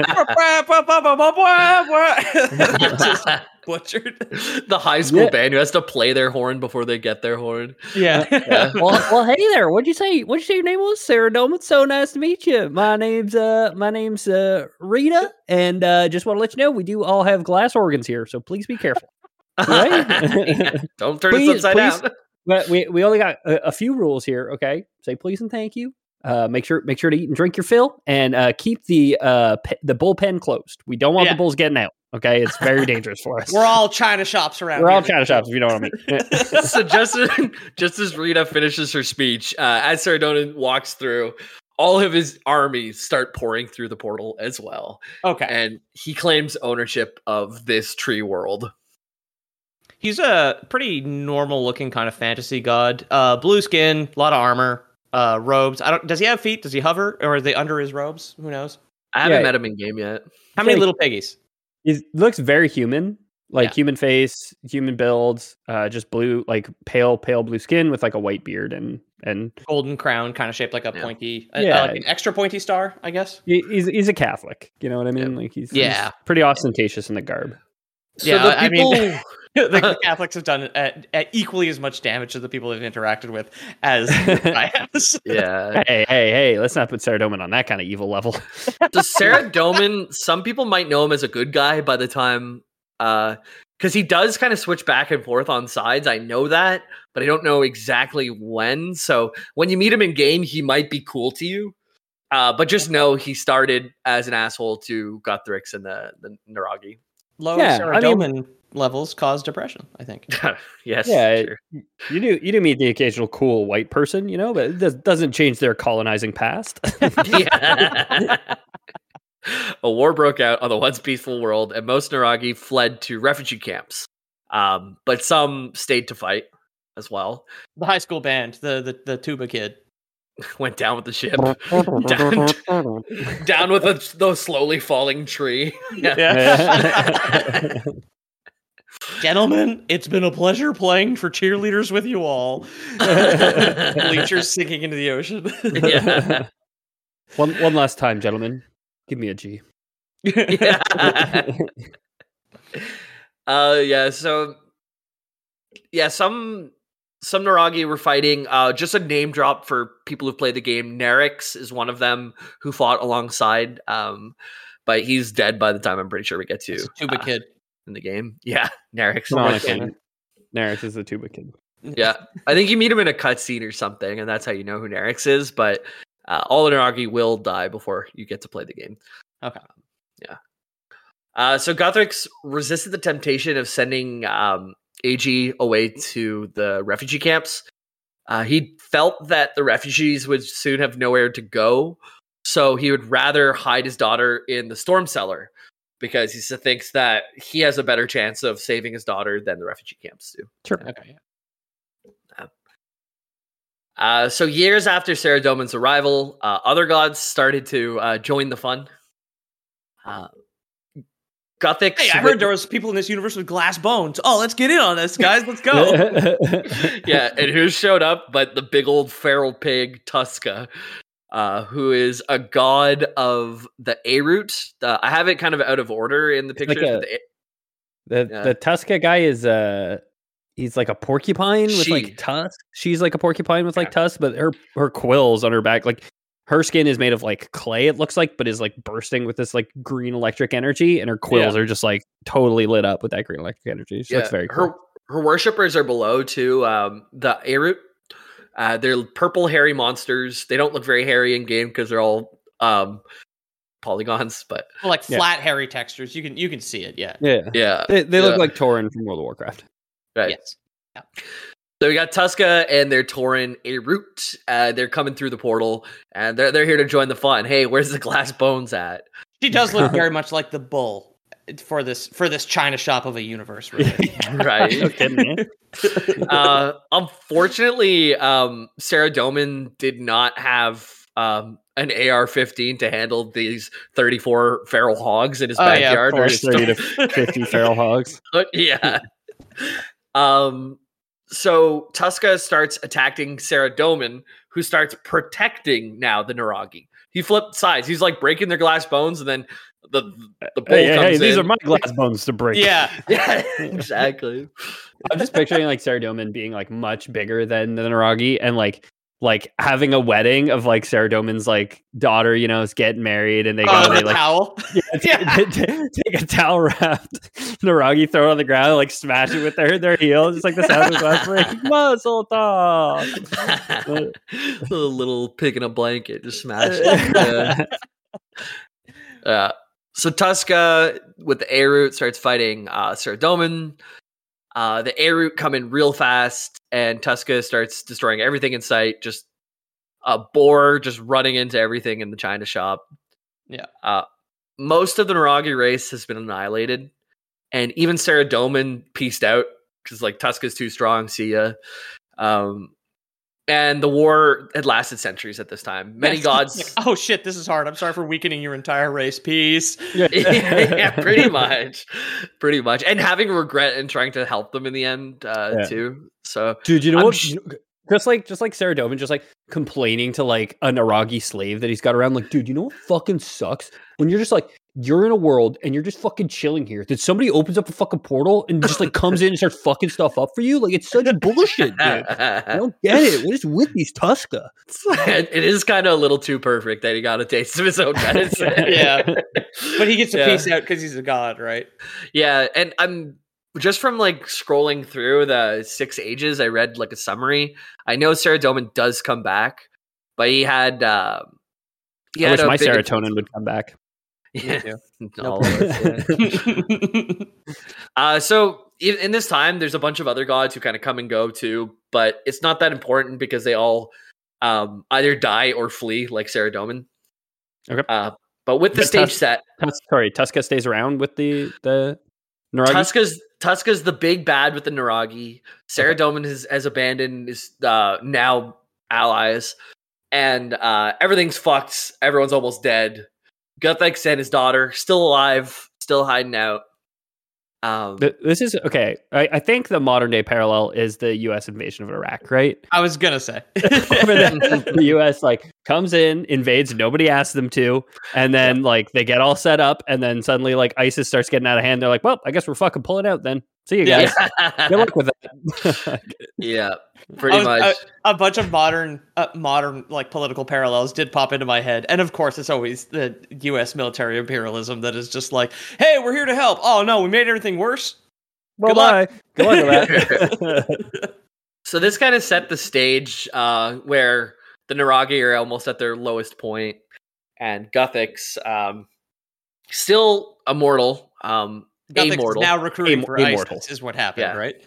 just butchered. The high school Yeah. band who has to play their horn before they get their horn. Yeah. well, well, hey there. What'd you say? What'd you say your name was? Sarah Dome. It's so nice to meet you. My name's uh, my name's uh, Rita, and uh, just want to let you know we do all have glass organs here, so please be careful. Right? Don't turn Please- us upside please. down. But we we only got a, a few rules here. Okay, say please and thank you. Uh, make sure make sure to eat and drink your fill, and uh, keep the uh pe- the bullpen closed. We don't want Yeah. the bulls getting out. Okay, it's very dangerous for us. We're all China shops around We're all here. China shops, if you know what I mean. So just as, just as Rita finishes her speech, uh, as Saradomin walks through, all of his armies start pouring through the portal as well. Okay. And he claims ownership of this tree world. He's a pretty normal looking kind of fantasy god. Uh, blue skin, a lot of armor, uh, robes. I don't. Does he have feet? Does he hover, or are they under his robes? Who knows? I haven't Yeah. met him in game yet. How many Like- little piggies? He looks very human, like Yeah. human face, human builds, uh, just blue, like pale, pale blue skin with like a white beard and and Golden crown, kind of shaped like a Yeah. pointy, uh, Yeah. uh, like an extra pointy star, I guess. he, he's he's a Catholic. You know what I mean? Yeah. Like he's, Yeah. he's pretty ostentatious in the garb. So Yeah, the I mean- people, the, the Catholics have done uh, uh, equally as much damage to the people they've interacted with as I have. yeah. Hey, hey, hey! Let's not put Sarah Doman on that kind of evil level. Does Saradomin, some people might know him as a good guy by the time, uh, because he does kind of switch back and forth on sides. I know that, but I don't know exactly when. So when you meet him in game, he might be cool to you. Uh, but just know he started as an asshole to Guthrix and the, the Naragi. Low Yeah, I serotonin mean- levels cause depression, I think. Yes. Yeah, sure. You do you do meet the occasional cool white person, you know, but it does, doesn't change their colonizing past. Yeah. A war broke out on the once peaceful world, and most Naragi fled to refugee camps. Um, but some stayed to fight as well. The high school band, the the, the tuba kid. Went down with the ship. down, down with the, the slowly falling tree. Yeah. Gentlemen, it's been a pleasure playing for cheerleaders with you all. Bleachers sinking into the ocean. Yeah. one one last time, gentlemen. Give me a G. Yeah. uh yeah, so yeah, some some Naragi were fighting. Uh just a name drop for people who play the game. Nerix is one of them who fought alongside. Um but he's dead by the time I'm pretty sure we get to It's a tuba uh, kid. in the game. Yeah, Nerix. Canonically, Nerix is the tuba kid. Yeah, I think you meet him in a cutscene or something, and that's how you know who Nerix is. But uh, all the Naragi will die before you get to play the game. Okay. Um, yeah. Uh, so Guthrix resisted the temptation of sending um, A G away to the refugee camps. Uh, he felt that the refugees would soon have nowhere to go, so he would rather hide his daughter in the storm cellar because he thinks that he has a better chance of saving his daughter than the refugee camps do. Sure. Okay. Uh, so years after Saradomin's arrival, uh, other gods started to uh, join the fun. Uh, Gothic. Hey, I heard there was people in this universe with glass bones. Oh, let's get in on this, guys. Let's go. Yeah, and who showed up but the big old feral pig Tuska, uh, who is a god of the Arut. Uh, I have it kind of out of order in the pictures. Like a- but the, The Yeah. the Tuska guy is uh he's like a porcupine with She. like tusks. She's like a porcupine with like tusks, but her her quills on her back, like her skin is made of like clay, it looks like, but is like bursting with this like green electric energy, and her quills Yeah. are just like totally lit up with that green electric energy. She looks very cool. her her worshippers are below too. Um, the Arut. Uh, they're purple hairy monsters. They don't look very hairy in game because they're all um, polygons. But Well, like Yeah. flat, hairy textures. You can you can see it. Yeah. Yeah. yeah, They, they yeah. look like Tauren from World of Warcraft. Right. Yes. So we got Tuska and their Tauren Arut. Uh, they're coming through the portal, and they're they're here to join the fun. Hey, where's the glass bones at? She does look very much like the bull for this for this China shop of a universe. Really. Right. No kidding, man. uh, unfortunately, um, Saradomin did not have um, an A R fifteen to handle these thirty-four feral hogs in his Oh, yeah, of backyard. course. thirty to fifty feral hogs. But yeah. Um. So Tuska starts attacking Saradomin, who starts protecting now the Naragi. He flipped sides. He's like breaking their glass bones, and then the the bull Hey, hey, comes hey, these in. are my glass bones to break. Yeah. Yeah, exactly. I'm just picturing like Saradomin being like much bigger than the Naragi, and like like having a wedding of like Saradomin's like daughter, you know, is getting married, and they go Oh, they the like towel. yeah, t- t- take a towel wrapped Naragi, throw it on the ground, like smash it with their their heel, just like the sound of glass breaking. Muscle talk. A little pig in a blanket, just smash it. Yeah. Uh, so Tuska with the Arut starts fighting uh, Saradomin. Uh, the Arut come in real fast, and Tuska starts destroying everything in sight. Just a boar just running into everything in the China shop. Yeah. Uh, most of the Naragi race has been annihilated, and even Saradomin pieced out because like Tuska's too strong. See ya. Um, and the war had lasted centuries at this time. Many Yes. gods. Like, oh shit, this is hard. I'm sorry for weakening your entire race. Peace. Yeah, pretty much, pretty much, and having regret and trying to help them in the end uh, Yeah. too. So, Dude, you know I'm what? sh- You know, just like just like Saradomin, just like complaining to like a Naragi slave that he's got around. Like, dude, you know what fucking sucks? When you're just like you're in a world and you're just fucking chilling here. That somebody opens up a fucking portal and just like comes in and starts fucking stuff up for you. Like it's such bullshit, dude. I don't get it. What is with these Tuska? it is kind of a little too perfect that he got a taste of his own medicine. Yeah. But he gets to Yeah. piece out because he's a god, right? Yeah, and I'm just from like scrolling through the six ages, I read like a summary. I know Saradomin does come back, but he had uh, He I wish had a my big serotonin influence. would come back. Yeah. too. All of us, yeah. uh, so in, in this time, there's a bunch of other gods who kind of come and go too, but it's not that important because they all um, either die or flee, like Saradomin. Okay. Uh, but with the But stage Tus- set, Tus- sorry, Tuska stays around with the the Naragi? Tuska's Tuska's the big bad with the Naragi. Saradomin okay. has, has abandoned his uh, now allies, and uh, everything's fucked. Everyone's almost dead. Guthix and his daughter still alive, still hiding out. Um, this is okay. I, I think the modern day parallel is the U S invasion of Iraq, right? I was gonna say the, the U S like comes in, invades, nobody asks them to, and then yep. like they get all set up, and then suddenly like ISIS starts getting out of hand. They're like, "Well, I guess we're fucking pulling out then. See you guys. Yeah. Good luck with that." Yeah, pretty was, much. A, a bunch of modern, uh, modern like political parallels did pop into my head, and of course, it's always the U S military imperialism that is just like, "Hey, we're here to help." Oh no, we made everything worse. Well, Good luck. Good luck with that. So this kind of set the stage uh, where the Naragi are almost at their lowest point, and Guthix, um, still immortal, um, Guthix immortal, is now recruiting Am- for immortal. ISIS is what happened, Yeah. right?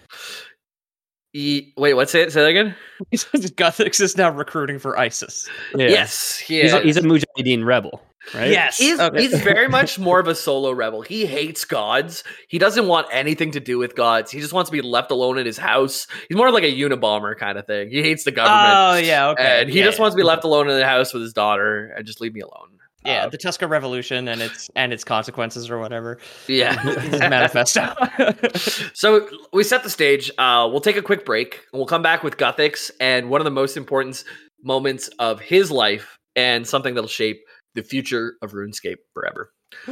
He, wait, what's it? Say that again. Guthix is now recruiting for ISIS. Yeah. Yes, he he's, is. a, he's a Mujahideen rebel, right? Yes, He's, okay. he's very much more of a solo rebel. He hates gods. He doesn't want anything to do with gods. He just wants to be left alone in his house. He's more like a Unabomber kind of thing. He hates the government. Oh yeah, okay. And he yeah, just yeah. wants to be left alone in the house with his daughter and just leave me alone. Yeah, Uh, the Tuska Revolution and its and its consequences or whatever. yeah. His manifesto. So we set the stage. Uh, we'll take a quick break, and we'll come back with Guthix and one of the most important moments of his life, and something that'll shape the future of RuneScape forever.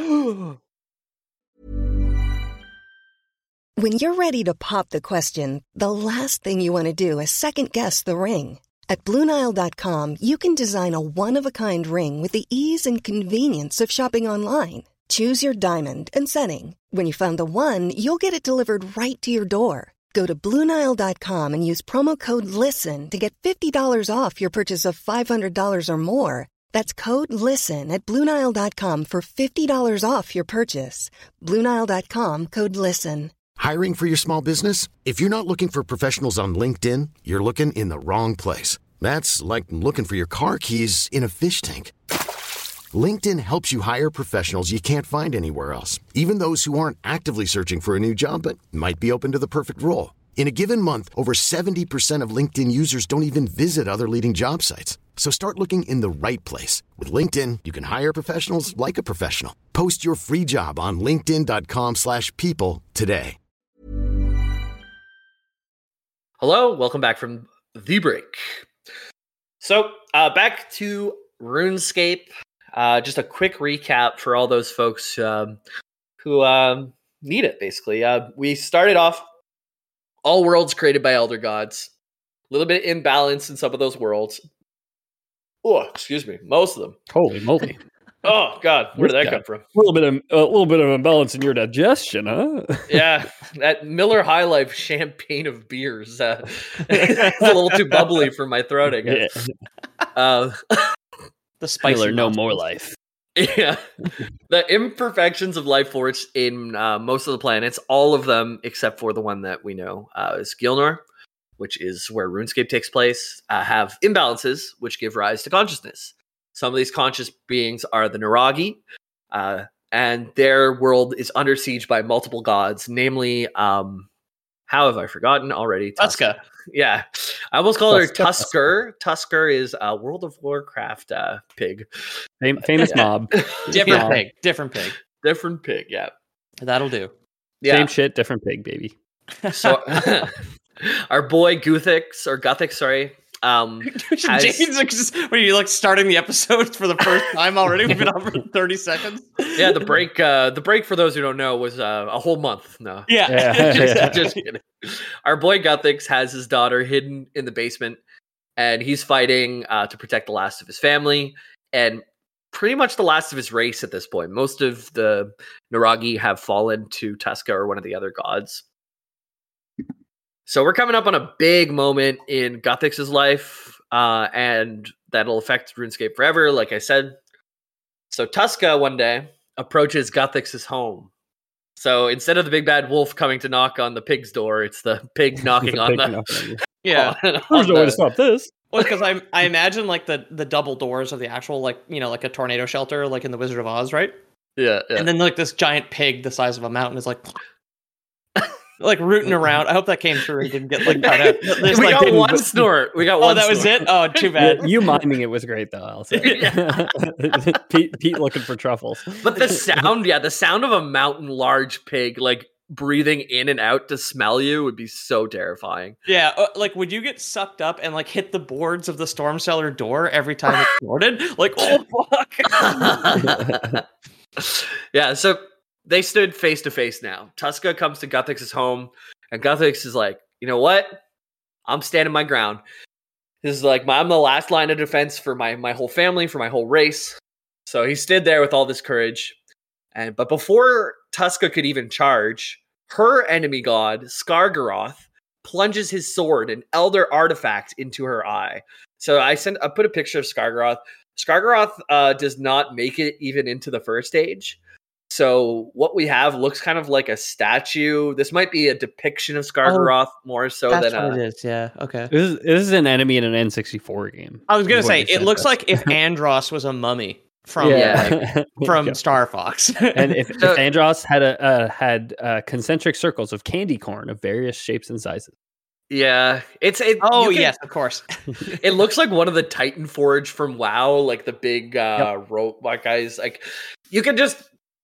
When you're ready to pop the question, the last thing you want to do is second-guess the ring. At Blue Nile dot com, you can design a one-of-a-kind ring with the ease and convenience of shopping online. Choose your diamond and setting. When you find the one, you'll get it delivered right to your door. Go to Blue Nile dot com and use promo code LISTEN to get fifty dollars off your purchase of five hundred dollars or more. That's code LISTEN at Blue Nile dot com for fifty dollars off your purchase. Blue Nile dot com, code LISTEN. Hiring for your small business? If you're not looking for professionals on LinkedIn, you're looking in the wrong place. That's like looking for your car keys in a fish tank. LinkedIn helps you hire professionals you can't find anywhere else, even those who aren't actively searching for a new job but might be open to the perfect role. In a given month, over seventy percent of LinkedIn users don't even visit other leading job sites. So start looking in the right place. With LinkedIn, you can hire professionals like a professional. Post your free job on linkedin dot com slash people today. Hello, welcome back from the break. So, uh, back to RuneScape. Uh, just a quick recap for all those folks um, who um, need it, basically. Uh, we started off all worlds created by Elder Gods. A little bit imbalance in some of those worlds. Oh, excuse me, most of them. Holy moly! Oh God, where did that come from? A little bit of a little bit of imbalance in your digestion, huh? Yeah, that Miller High Life champagne of beers. Uh, it's a little too bubbly for my throat, I guess. Yeah. Uh, the spicy Miller, no more life. Yeah, the imperfections of life force in uh, most of the planets, all of them except for the one that we know uh, is Gilnor, which is where RuneScape takes place, uh, have imbalances which give rise to consciousness. Some of these conscious beings are the Naragi, uh, and their world is under siege by multiple gods, namely, um, how have I forgotten already? Tuska. Yeah, I almost called her Tuska. Tusker. Tusker is a World of Warcraft uh, pig. Fam- famous Yeah. mob. Different Yeah. pig. Different pig. Different pig, yeah. That'll do. Yeah. Same shit, different pig, baby. So our boy Guthix, or Guthix, sorry. Um, has- James, like, just, when you like starting the episode for the first time already, we've been on for thirty seconds. yeah, the break. Uh, the break, for those who don't know, was uh, a whole month. No, Yeah, Yeah. just, just kidding. Our boy Guthix has his daughter hidden in the basement, and he's fighting uh, to protect the last of his family and pretty much the last of his race at this point. Most of the Naragi have fallen to Tuska or one of the other gods. So we're coming up on a big moment in Guthix's life, uh, and that'll affect RuneScape forever. Like I said, So Tuska one day approaches Guthix's home. So instead of the big bad wolf coming to knock on the pig's door, it's the pig knocking The on pig the on, knocking on you. Yeah. on There's no way the- to stop this. Well, because I I imagine like the the double doors of the actual like you know like a tornado shelter like in the Wizard of Oz, right? Yeah, yeah. And then like this giant pig the size of a mountain is like like rooting around. I hope that came through and didn't get like cut out. This, we like, got didn't- one snort. We got Oh, one that was snort. it. Oh, too bad. You miming it was great, though. I'll say. Pete, Pete looking for truffles. But the sound, yeah, the sound of a mountain large pig like breathing in and out to smell you would be so terrifying. Yeah, uh, like would you get sucked up and like hit the boards of the storm cellar door every time it snorted? Like, oh fuck. Yeah, so they stood face to face now. Tuska comes to Guthix's home, and Guthix is like, you know what? I'm standing my ground. This is like my, I'm the last line of defense for my my whole family, for my whole race. So he stood there with all this courage. And but before Tuska could even charge, her enemy god, Skargaroth, plunges his sword, an elder artifact, into her eye. So I sent I put a picture of Skargaroth. Skargaroth uh, does not make it even into the first stage. So what we have looks kind of like a statue. This might be a depiction of Skargaroth more so That's than what a, it is. Yeah. Okay. This is, this is an enemy in an N sixty-four game. I was gonna is what say you it said, looks though. like if Andros was a mummy from Yeah. like, from Yeah. Star Fox. And if, So- if Andros had a uh, had uh, concentric circles of candy corn of various shapes and sizes. yeah. It's it, oh you can- yes, of course. It looks like one of the Titan Forge from WoW, like the big uh robot guys. Like you can just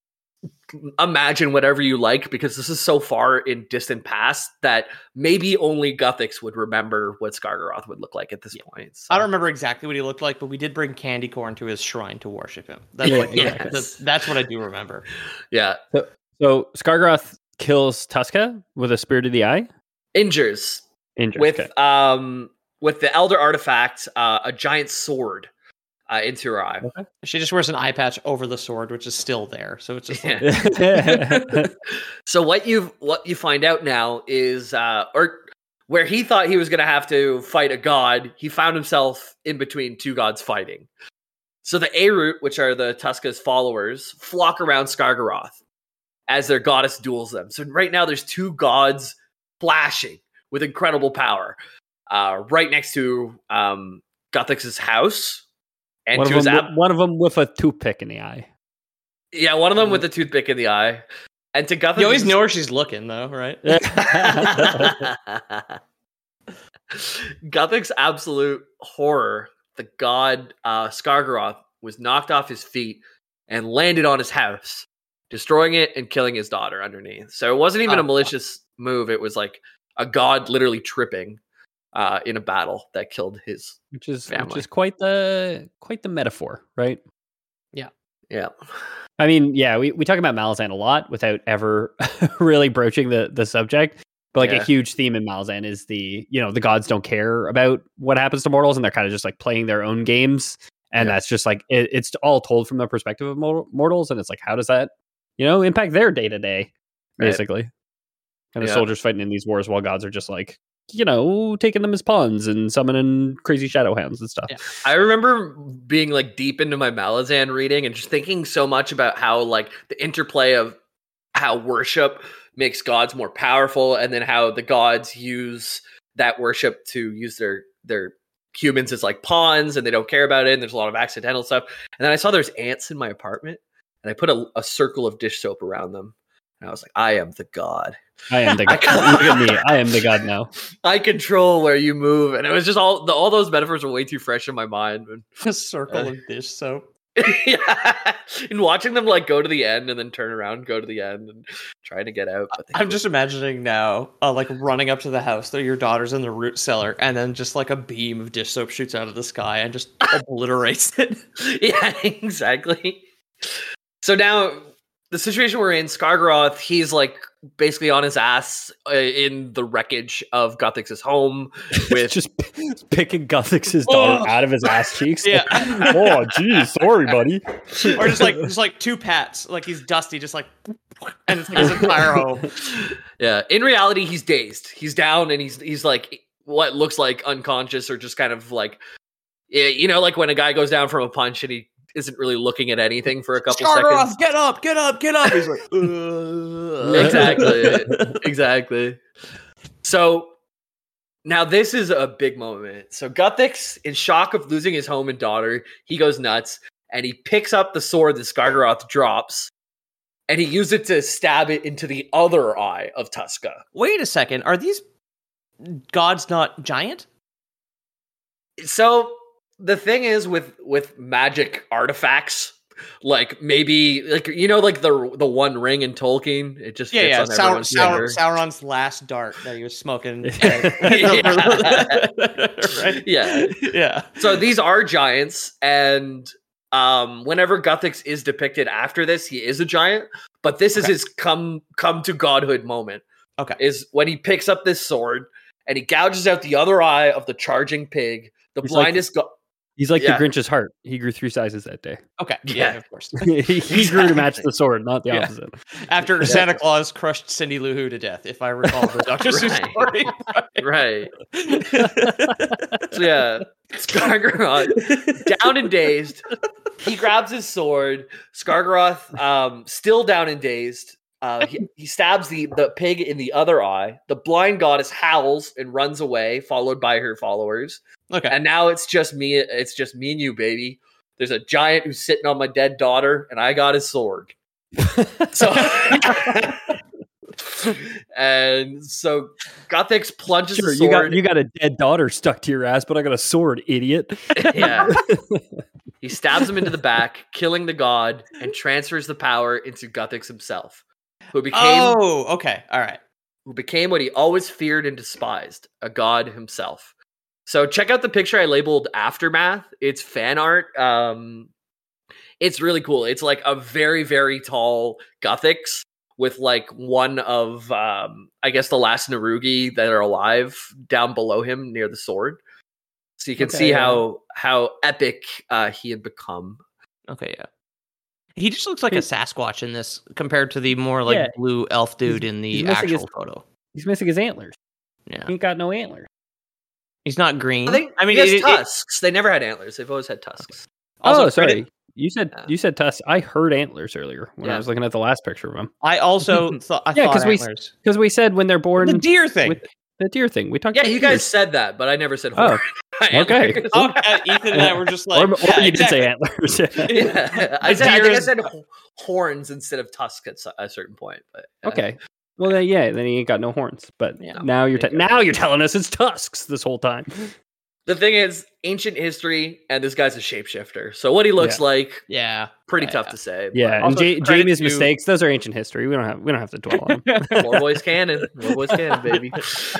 imagine whatever you like because this is so far in distant past that maybe only Guthix would remember what Skargaroth would look like at this point. So. I don't remember exactly what he looked like, but we did bring candy corn to his shrine to worship him. That's Yeah, what, exactly. that's, that's what I do remember. Yeah. So Skargaroth kills Tuska with a spear to the eye. Injures Injured. with okay. um with the Elder Artifact, uh, a giant sword uh, into her eye. She just wears an eye patch over the sword, which is still there. So it's just like, Yeah. So what you what you find out now is, uh, or where he thought he was going to have to fight a god, he found himself in between two gods fighting. So the Aerut, which are the Tuska's followers, flock around Skargaroth as their goddess duels them. So right now there's two gods flashing with incredible power, uh, right next to um, Guthix's house. And one, to of his them, ab- with- one of them with a toothpick in the eye. yeah, one of them with a toothpick in the eye. And to Guthix, you always know where she's looking, though, right? Guthix's absolute horror, the god uh, Skargaroth was knocked off his feet and landed on his house, destroying it and killing his daughter underneath. So it wasn't even Oh, a malicious move. It was like a god literally tripping uh, in a battle that killed his Which is family. which is quite the quite the metaphor, right? Yeah. I mean, yeah, we, we talk about Malazan a lot without ever really broaching the, the subject. But like Yeah. a huge theme in Malazan is the, you know, the gods don't care about what happens to mortals and they're kind of just like playing their own games. And Yeah. that's just like, it, it's all told from the perspective of mor- mortals. And it's like, how does that, you know, impact their day to day, Right. basically? And the Yeah. soldiers fighting in these wars while gods are just like, you know, taking them as pawns and summoning crazy shadow hounds and stuff. Yeah. I remember being like deep into my Malazan reading and just thinking so much about how like the interplay of how worship makes gods more powerful and then how the gods use that worship to use their their humans as like pawns and they don't care about it and there's a lot of accidental stuff. And then I saw there's ants in my apartment and I put a, a circle of dish soap around them. And I was like, I am the god. I am the I god. can't- Look at me. I am the god now. I control where you move. And it was just all the, all those metaphors were way too fresh in my mind. And A circle of dish soap. yeah, and watching them like go to the end and then turn around, go to the end, and trying to get out. But they I'm just imagining now, uh, like running up to the house. There, your daughter's in the root cellar, and then just like a beam of dish soap shoots out of the sky and just obliterates it. yeah, exactly. So now the situation we're in, Skargaroth, he's like basically on his ass uh, in the wreckage of Guthix's home with just p- picking Guthix's daughter Oh. out of his ass cheeks. Yeah. Like, oh, geez, sorry, buddy. Or just like just like two pats, like he's dusty, just like, and it's like his entire home. yeah. In reality, he's dazed. He's down and he's he's like what looks like unconscious or just kind of like yeah, you know, like when a guy goes down from a punch and he isn't really looking at anything for a couple Skargaroth, seconds. get up, get up, get up. He's like, uh. exactly, exactly. So now this is a big moment. So Guthix, in shock of losing his home and daughter, he goes nuts and he picks up the sword that Skargaroth drops, and he uses it to stab it into the other eye of Tuska. Wait a second. Are these gods not giant? So the thing is with with magic artifacts, like maybe like you know like the the One Ring in Tolkien, it just Yeah, fits yeah. on Sauron, everyone's Sauron, finger. Sauron's last dart that he was smoking. yeah. right? yeah. Yeah. So these are giants, and um, whenever Guthix is depicted after this, he is a giant. But this is Okay. his come come to godhood moment. Okay. Is when he picks up this sword and he gouges out the other eye of the charging pig. The He's like- blindest go- He's like Yeah. the Grinch's heart. He grew three sizes that day. Okay. Yeah, Yeah. of course. he, he grew to match the sword, not the Yeah. opposite. After Santa Claus crushed Cindy Lou Who to death, if I recall the Doctor Seuss Right. story. right. So yeah, Skargaroth down and dazed. He grabs his sword. Skargaroth, um, still down and dazed. Uh, he, he stabs the, the pig in the other eye. The blind goddess howls and runs away, followed by her followers. Okay. And now it's just me. It's just me and you, baby. There's a giant who's sitting on my dead daughter, and I got his sword. So, and so Guthix plunges Sure, the you sword. got you got a dead daughter stuck to your ass, but I got a sword, idiot. yeah. He stabs him into the back, killing the god, and transfers the power into Guthix himself, who became Oh, okay. All right. who became what he always feared and despised, a god himself. So check out the picture I labeled Aftermath. It's fan art. Um, it's really cool. It's like a very, very tall Guthix with like one of, um, I guess, the last Narugi that are alive down below him near the sword. So you can Okay, see yeah. how how epic uh, he had become. Okay, yeah. He just looks like a Sasquatch in this compared to the more like Yeah. blue elf dude in the he's missing actual his- photo. He's missing his antlers. Yeah. He ain't got no antlers. He's not green. I, think, I mean, he has it- it- tusks. They never had antlers. They've always had tusks. Also, oh, sorry. credit- You said Yeah. you said tusks. I heard antlers earlier when Yeah. I was looking at the last picture of him. I also thought I Yeah, thought 'cause we- antlers. Because we said when they're born, The deer thing. with the deer thing. We talked. Yeah, about you guys deers. said that, but I never said Oh, horn. okay. Antlers. Oh, uh, Ethan and I were just like, or, or yeah, you exactly. did say antlers. Yeah. I, said, I think I Deers- said ho- horns instead of tusks at s- a certain point. But uh, Okay. Well, then, yeah, then he ain't got no horns. But Yeah. now you're There te- you go. now you're telling us it's tusks this whole time. The thing is, ancient history, and this guy's a shapeshifter. So what he looks Yeah. like, Yeah. pretty Yeah, tough yeah. to say. Yeah, and Also, J- credit Jamie's to- mistakes, those are ancient history. We don't have we don't have to dwell on them. but More boys canon. More boys canon, baby.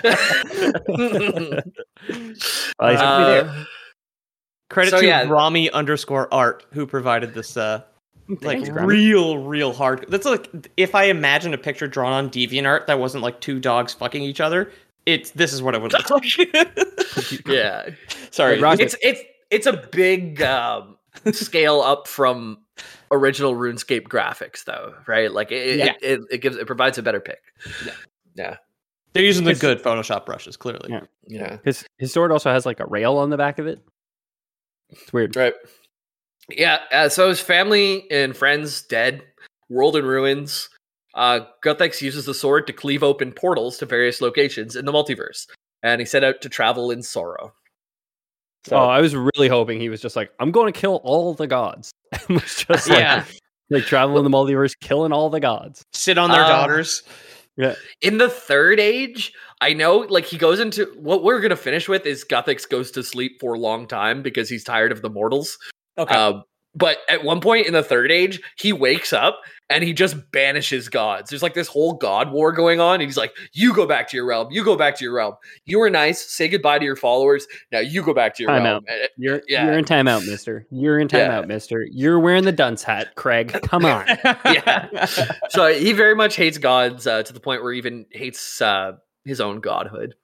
Well, he's gonna be there. Uh, Credit So, to yeah. Rami underscore art who provided this uh like Thanks, Rami. real, real hard. That's like if I imagine a picture drawn on DeviantArt that wasn't like two dogs fucking each other, it's this is what it would look like. yeah. Sorry. Rock- It's it's it's a big um, scale up from original RuneScape graphics, though, right? Like it, Yeah. it, it, it gives it provides a better pick. Yeah. Yeah. They're using the It's- good Photoshop brushes, clearly. Yeah. Yeah. His his sword also has like a rail on the back of it. It's weird. Right. Yeah. Uh, so his family and friends dead, world in ruins. Uh, Guthix uses the sword to cleave open portals to various locations in the multiverse, and he set out to travel in sorrow. So, Oh, I was really hoping he was just like, I'm going to kill all the gods. And was just like, Yeah. like traveling the multiverse, killing all the gods. Sit on their Uh, daughters. Yeah. in the third age, I know, like, he goes into what we're gonna finish with is Guthix goes to sleep for a long time because he's tired of the mortals. Okay. Um, but at one point in the third age, he wakes up and he just banishes gods. There's like this whole god war going on. And he's like, you go back to your realm. You go back to your realm. You were nice. Say goodbye to your followers. Now you go back to your Time realm. out. And- You're Yeah. you're in timeout, mister. You're in Yeah. timeout, mister. You're wearing the dunce hat, Craig. Come on. yeah. So he very much hates gods uh, to the point where he even hates uh, his own godhood.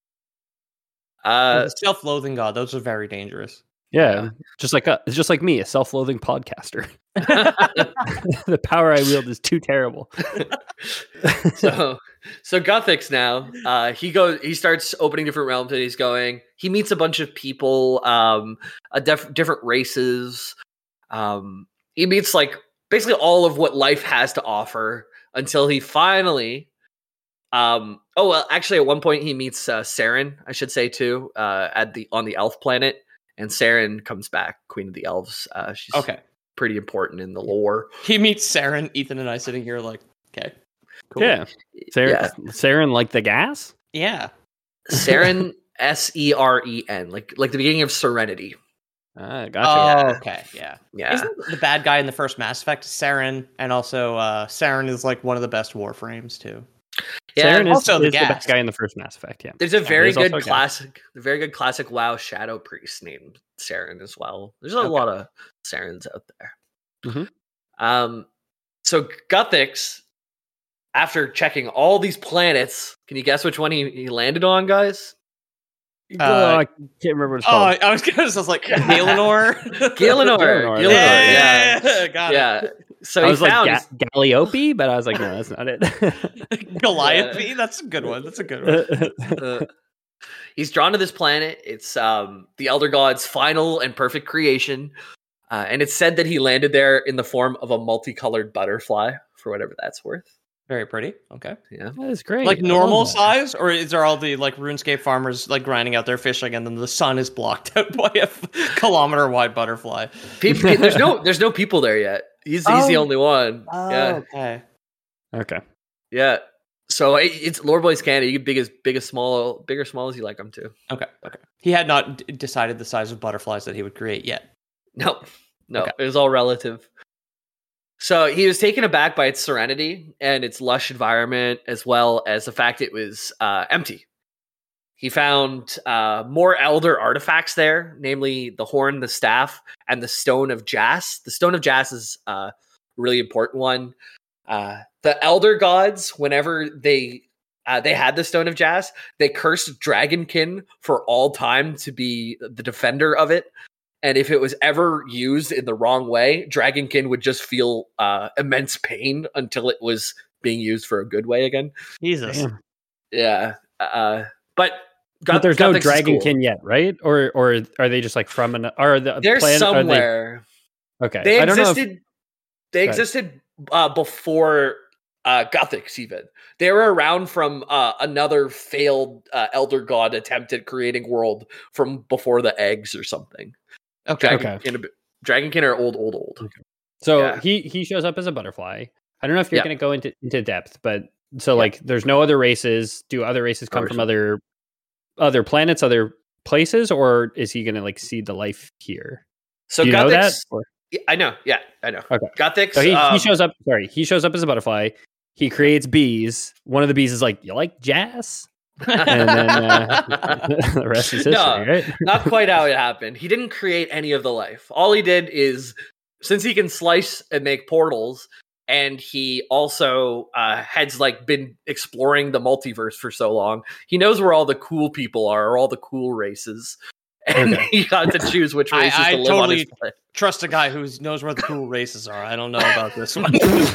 Uh, The self-loathing god, those are very dangerous. Yeah. Just like a, just like me, a self-loathing podcaster. The power I wield is too terrible. so so Guthix now uh he goes he starts opening different realms and he's going he meets a bunch of people um a def- different races Um, he meets like basically all of what life has to offer until he finally. Um, oh well, actually, at one point he meets uh, Saren, I should say too, uh, at the on the elf planet, and Saren comes back, Queen of the Elves. Uh, she's Okay. pretty important in the lore. He meets Saren. Ethan and I sitting here like, okay, cool. Yeah. Saren, Yeah. Saren like the gas? Yeah. Saren, S E R E N, like like the beginning of Serenity. Ah, gotcha. Oh, okay, yeah. Yeah. Isn't the bad guy in the first Mass Effect Saren? And also, uh, Saren is like one of the best Warframes too. Yeah, Saren is, also the is the gas. best guy in the first Mass Effect, yeah. There's a very there's also good a gas. classic, a very good classic WoW Shadow Priest named Saren as well. There's a Okay. lot of Sarens out there. Mhm. Um, so Guthix, after checking all these planets, can you guess which one he, he landed on, guys? oh, Uh, I can't remember what it's Oh, called. I was gonna I was like Galenor. Galenor. Galenor, Galenor, yeah, yeah. got Yeah. So I he was like found Ga- Galliope, but I was like, no, that's not it. it. Goliath. That's a good one. That's a good one. uh, he's drawn to this planet. It's um, the Elder God's final and perfect creation. Uh, and it's said that he landed there in the form of a multicolored butterfly, for whatever that's worth. Very pretty. Okay. Yeah. That is great. Like I love normal that. size, or is there all the like RuneScape farmers like grinding out their fishing, and then the sun is blocked out by a kilometer wide butterfly? People, there's no there's no people there yet. He's he's the Oh. only one. Oh, Yeah. okay. Okay. Yeah. So it, it's Lore Boys Canada. You can big as big as small, big or small as you like them to. Okay. Okay. He had not d- decided the size of butterflies that he would create yet. No, no, Okay. it was all relative. So he was taken aback by its serenity and its lush environment, as well as the fact it was uh, empty. He found uh, more elder artifacts there, namely the horn, the staff, and the stone of Jas. The stone of Jas is uh, a really important one. Uh, the elder gods, whenever they uh, they had the stone of Jas, they cursed Dragonkin for all time to be the defender of it. And if it was ever used in the wrong way, Dragonkin would just feel uh, immense pain until it was being used for a good way again. Jesus. Damn. Yeah, uh, but But Guth- there's no Guthix is cool. Dragonkin yet, right? Or or are they just like from an? Are the They're plan, are they- somewhere. okay, They I don't know if- existed. They Go ahead. existed uh, before uh, Guthix. Even they were around from uh, another failed uh, Elder God attempt at creating world from before the eggs or something. Okay. Dragon, okay. Dragonkin are old, old, old. So Yeah. he he shows up as a butterfly. I don't know if you're Yeah. going to go into into depth, but so like there's no other races. Do other races come Other from races. other other planets, other places, or is he going to like see the life here? So Do you Guthix, know that? Or- Yeah, I know. Yeah, I know. Okay. Guthix. So he, um, he shows up. Sorry, he shows up as a butterfly. He creates bees. One of the bees is like, "You like jazz?" And then uh, the rest is history, No. right? Not quite how it happened. He didn't create any of the life. All he did is, since he can slice and make portals, and he also uh, has like been exploring the multiverse for so long, he knows where all the cool people are, or all the cool races, and Okay. he got to choose which I- races I to live totally- on his planet. Trust a guy who knows where the cool races are. I don't know about this one.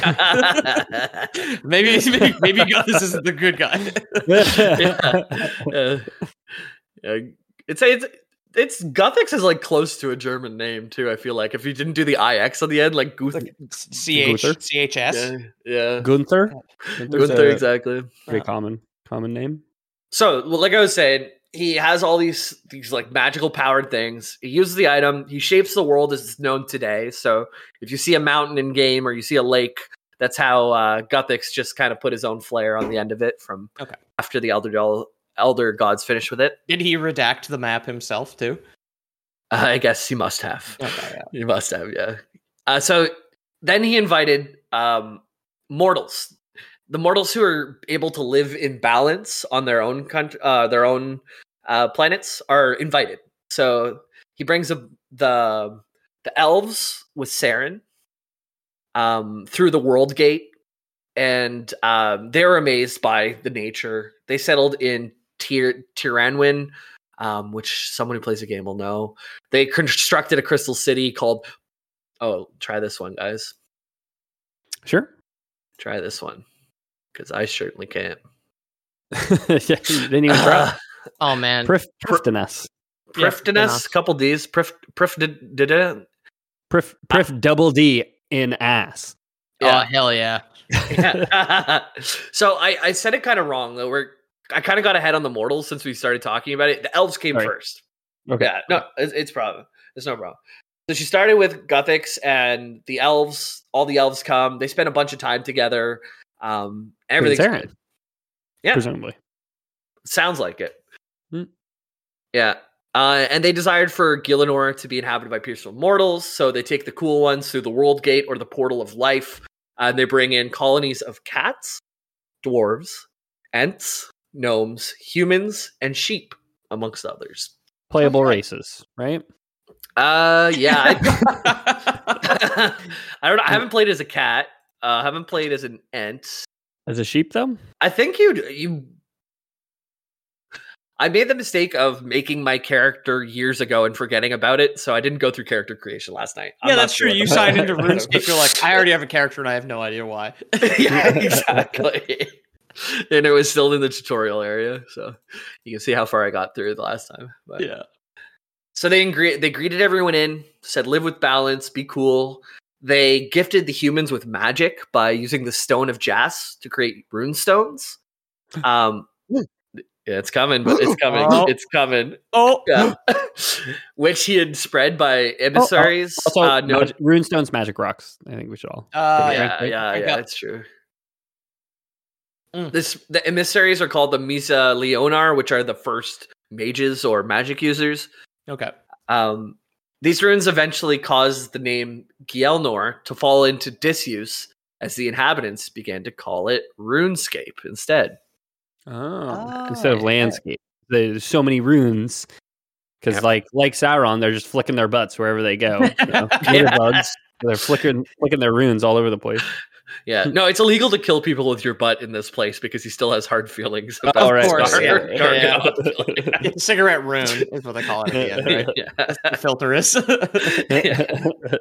maybe, maybe, maybe this isn't the good guy. yeah. Yeah. It's it's it's Guthix is like close to a German name too. I feel like if you didn't do the I X on the end, like Guth. C H Gunther? C H S. Yeah, yeah. Gunther. Gunther's Gunther, a exactly. Pretty common common name. So, well, like I was saying, he has all these these like magical powered things. He uses the item. He shapes the world as it's known today. So, if you see a mountain in game or you see a lake, that's how uh, Guthix just kind of put his own flair on the end of it from Okay. after the Elder Doll, Elder Gods finished with it. Did he redact the map himself too? Uh, I guess he must have. Okay, yeah. He must have, yeah. Uh, so then he invited um, mortals, the mortals who are able to live in balance on their own country, uh, their own uh, planets are invited. So he brings a, the the elves with Saren um, through the World Gate, and um, they're amazed by the nature. They settled in Tyr- Tyranwin, um, which someone who plays the game will know. They constructed a crystal city called. Oh, try this one, guys. Sure. Try this one, because I certainly can't. Yeah, you didn't even try. Oh man. Prif- Prifdinus. Yeah, Prifdinus, couple D's. Prif, Prif, did, did it. Prif, prif uh, double D in ass. Yeah. Oh, hell yeah. yeah. So I, I said it kind of wrong, though. We're I kind of got ahead on the mortals since we started talking about it. The elves came Sorry. first. Okay. Yeah, no, it's, it's problem. It's no problem. So she started with Guthix and the elves. All the elves come. They spend a bunch of time together. Um, everything's good. Yeah, presumably. Sounds like it. Hmm. Yeah. Uh, and they desired for Gielinor to be inhabited by peaceful mortals, so they take the cool ones through the World Gate or the Portal of Life, uh, and they bring in colonies of cats, dwarves, ents, gnomes, humans, and sheep, amongst others. Playable okay. races, right? Uh, yeah. I, I don't know. I haven't played as a cat. I uh, haven't played as an ent. As a sheep, though? I think you you. I made the mistake of making my character years ago and forgetting about it, so I didn't go through character creation last night. I'm yeah, that's true. You signed into RuneScape, you're like, I already have a character and I have no idea why. Yeah, exactly. And it was still in the tutorial area, so you can see how far I got through the last time. But. Yeah. So they ingre- they greeted everyone in, said live with balance, be cool. They gifted the humans with magic by using the Stone of Jas to create rune stones. Um, yeah, it's coming, but it's coming. Oh. It's coming. Oh, yeah. Which he had spread by emissaries. Oh, oh. Also, uh, no- magic, rune stones, magic rocks. I think we should all. Uh, yeah, right? yeah, yeah, yeah. It's true. Mm. This the emissaries are called the Misa Leonar, which are the first mages or magic users. Okay. Um, these runes eventually caused the name Gielnor to fall into disuse as the inhabitants began to call it RuneScape instead. Oh, oh instead of landscape. There's so many runes because, yeah. like, like Sauron, they're just flicking their butts wherever they go. You know? yeah. bugs, they're flicking, flicking their runes all over the place. Yeah, no, it's illegal to kill people with your butt in this place because he still has hard feelings about oh, right. Star, yeah. Gar- yeah. Gar- yeah. Cigarette rune is what they call it at the end, right? Yeah. That's the filter is. yeah.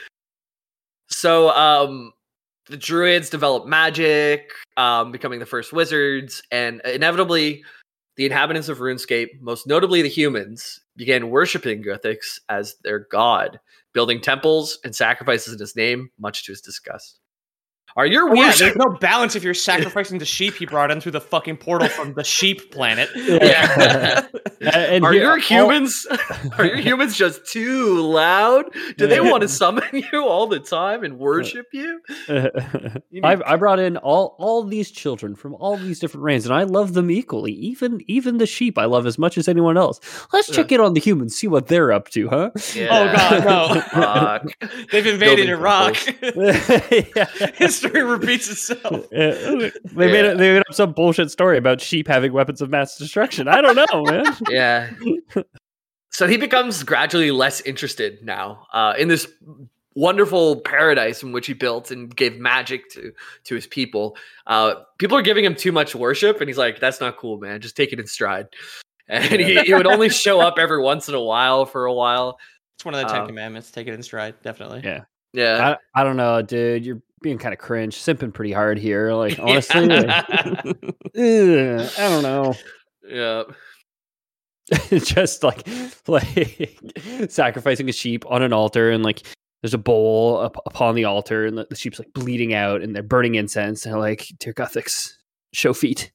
So, um, the druids developed magic, um, becoming the first wizards, and inevitably, the inhabitants of RuneScape, most notably the humans, began worshipping Guthix as their god, building temples and sacrifices in his name, much to his disgust. Are your oh, yeah, worship- there's no balance if you're sacrificing the sheep he brought in through the fucking portal from the sheep planet. Yeah. and are here, your humans all- are your humans just too loud? Do they want to summon you all the time and worship you? you I, I brought in all all these children from all these different reigns, and I love them equally. Even even the sheep I love as much as anyone else. Let's check in on the humans, see what they're up to, huh? Yeah. Oh god, no! They've invaded Iraq. History repeats itself. Yeah. They yeah. made it, they made up some bullshit story about sheep having weapons of mass destruction. I don't know, man. Yeah. So he becomes gradually less interested now uh, in this wonderful paradise in which he built and gave magic to to his people. Uh, people are giving him too much worship, and he's like, "That's not cool, man. Just take it in stride." And he, he would only show up every once in a while for a while. It's one of the Ten um, Commandments. Take it in stride, definitely. Yeah. Yeah. I, I don't know, dude. You're being kind of cringe, simping pretty hard here. Like, honestly, like, ugh, I don't know. Yeah. Just like, like sacrificing a sheep on an altar, and like there's a bowl up upon the altar, and the, the sheep's like bleeding out, and they're burning incense, and they're like, "Dear Guthix, show feet."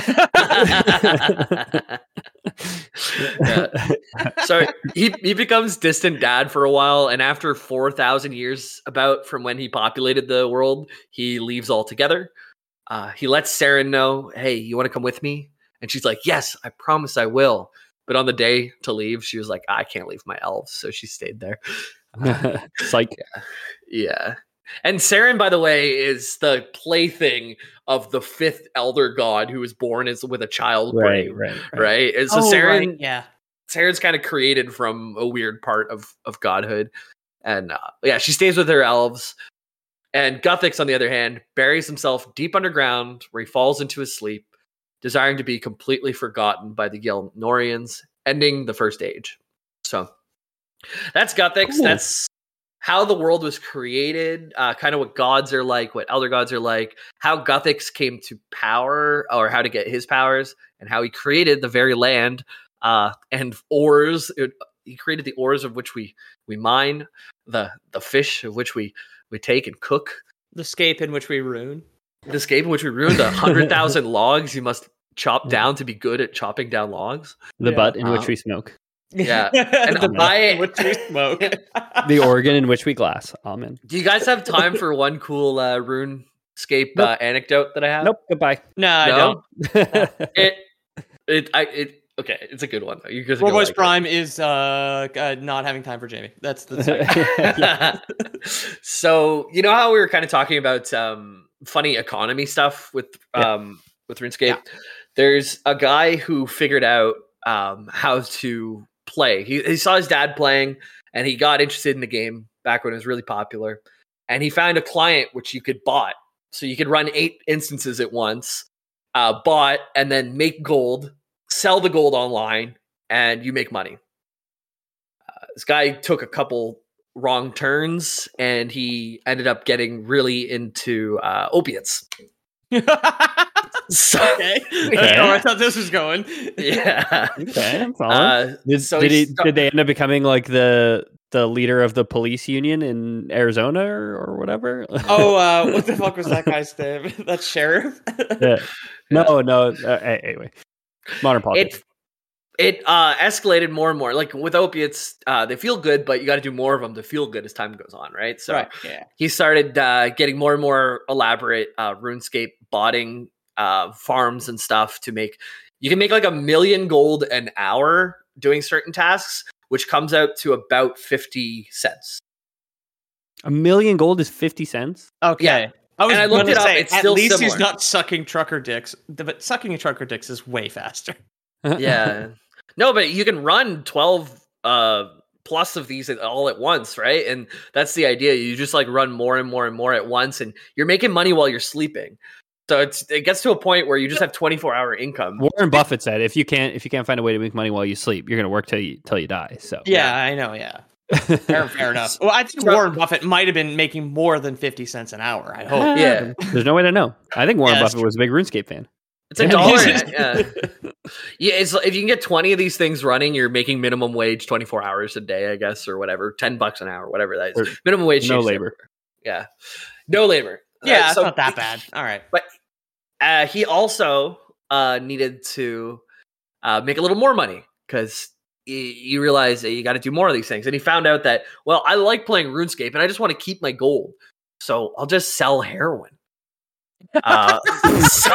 Yeah. So he he becomes distant dad for a while, and after four thousand years about from when he populated the world, he leaves altogether. Uh, he lets Saren know, "Hey, you want to come with me?" And she's like, "Yes, I promise I will." But on the day to leave, she was like, "I can't leave my elves," so she stayed there. Psych. Yeah. Yeah. And Saren, by the way, is the plaything of the fifth elder god who was born as with a child right, brain, right, right. right? And so oh, Saren, right. yeah, Saren's kind of created from a weird part of of godhood, and uh, yeah, she stays with her elves. And Guthix, on the other hand, buries himself deep underground, where he falls into his sleep, desiring to be completely forgotten by the Gielnorians, ending the First Age. So that's Guthix. Cool. That's how the world was created, uh, kind of what gods are like, what elder gods are like, how Guthix came to power, or how to get his powers, and how he created the very land uh, and ores. It, he created the ores of which we we mine, the the fish of which we we take and cook, the scape in which we ruin, the scape in which we ruin, the hundred thousand logs you must chop down to be good at chopping down logs, the Yeah. butt in which Um, we smoke, Yeah, and the I- in which we smoke. the organ in which we glass. Amen. Do you guys have time for one cool uh, RuneScape uh, anecdote that I have? Nope. Goodbye. No, I No? don't. It, it, I, it. Okay, it's a good one. You guys are Roy gonna Boys like it. Prime is uh, uh, not having time for Jamie. That's the second. So you know how we were kind of talking about um, funny economy stuff with Yeah. um, with RuneScape. Yeah. There's a guy who figured out um, how to play. He, he saw his dad playing, and he got interested in the game back when it was really popular. And he found a client which you could bot, so you could run eight instances at once, uh, bot, and then make gold, sell the gold online, and you make money. Uh, this guy took a couple wrong turns, and he ended up getting really into uh, opiates. So, Okay. That's how I thought this was going. yeah. Okay, I'm following. Uh, did, so did, he he, sta- did they end up becoming like the the leader of the police union in Arizona or, or whatever? Oh, uh, what the fuck was that guy's name? That sheriff? yeah. No, no. Uh, a- anyway, modern politics. it it uh, escalated more and more. Like with opiates, uh, they feel good, but you got to do more of them to feel good as time goes on, right? So Right. Yeah. he started uh, getting more and more elaborate uh, RuneScape botting uh, farms and stuff to make. You can make like a million gold an hour doing certain tasks, which comes out to about fifty cents. A million gold is fifty cents. Okay. Yeah. I was And I looked gonna it up, say, it's at still least he's similar. not sucking trucker dicks, but sucking a trucker dicks is way faster. Yeah. No, but you can run twelve uh, plus of these all at once, right? And that's the idea. You just like run more and more and more at once, and you're making money while you're sleeping. So it's it gets to a point where you just have twenty-four hour income. Warren Buffett said, "If you can't, if you can't find a way to make money while you sleep, you're going to work till you till you die." So Yeah, I know. Yeah. Fair, fair enough. Well, I think Warren Buffett might have been making more than fifty cents an hour. I hope. Yeah. there's no way to know. I think Warren Yeah, that's Buffett was a big RuneScape fan. It's a Yeah. dollar. yeah. Yeah, it's if you can get twenty of these things running, you're making minimum wage twenty-four hours a day, I guess, or whatever, ten bucks an hour, whatever that Or is. Minimum wage, no changes labor. everywhere. Yeah, no labor. Yeah, Uh, it's so not that bad. All right. Uh, he also uh, needed to uh, make a little more money because y- you realize that you got to do more of these things. And he found out that, well, I like playing RuneScape and I just want to keep my gold, so I'll just sell heroin. Uh, so-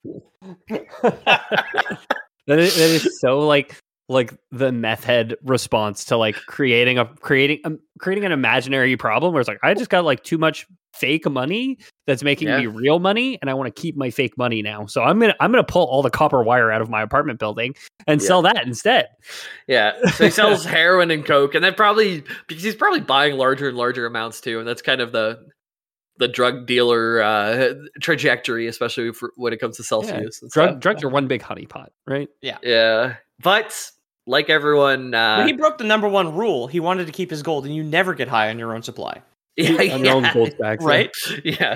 That is, that is so like like the meth head response to like creating a creating um, creating an imaginary problem where it's like I just got like too much fake money that's making Yeah. me real money and I want to keep my fake money now. So I'm gonna I'm gonna pull all the copper wire out of my apartment building and Yeah. sell that instead. Yeah, so he sells heroin and coke, and then probably because he's probably buying larger and larger amounts too, and that's kind of the the drug dealer uh, trajectory, especially for when it comes to self Yeah. use. and Drug stuff. drugs are one big honeypot, right? Yeah, but like everyone, uh, But he broke the number one rule. He wanted to keep his gold, and you never get high on your own supply. yeah, On your own yeah, gold stacks, Right? yeah.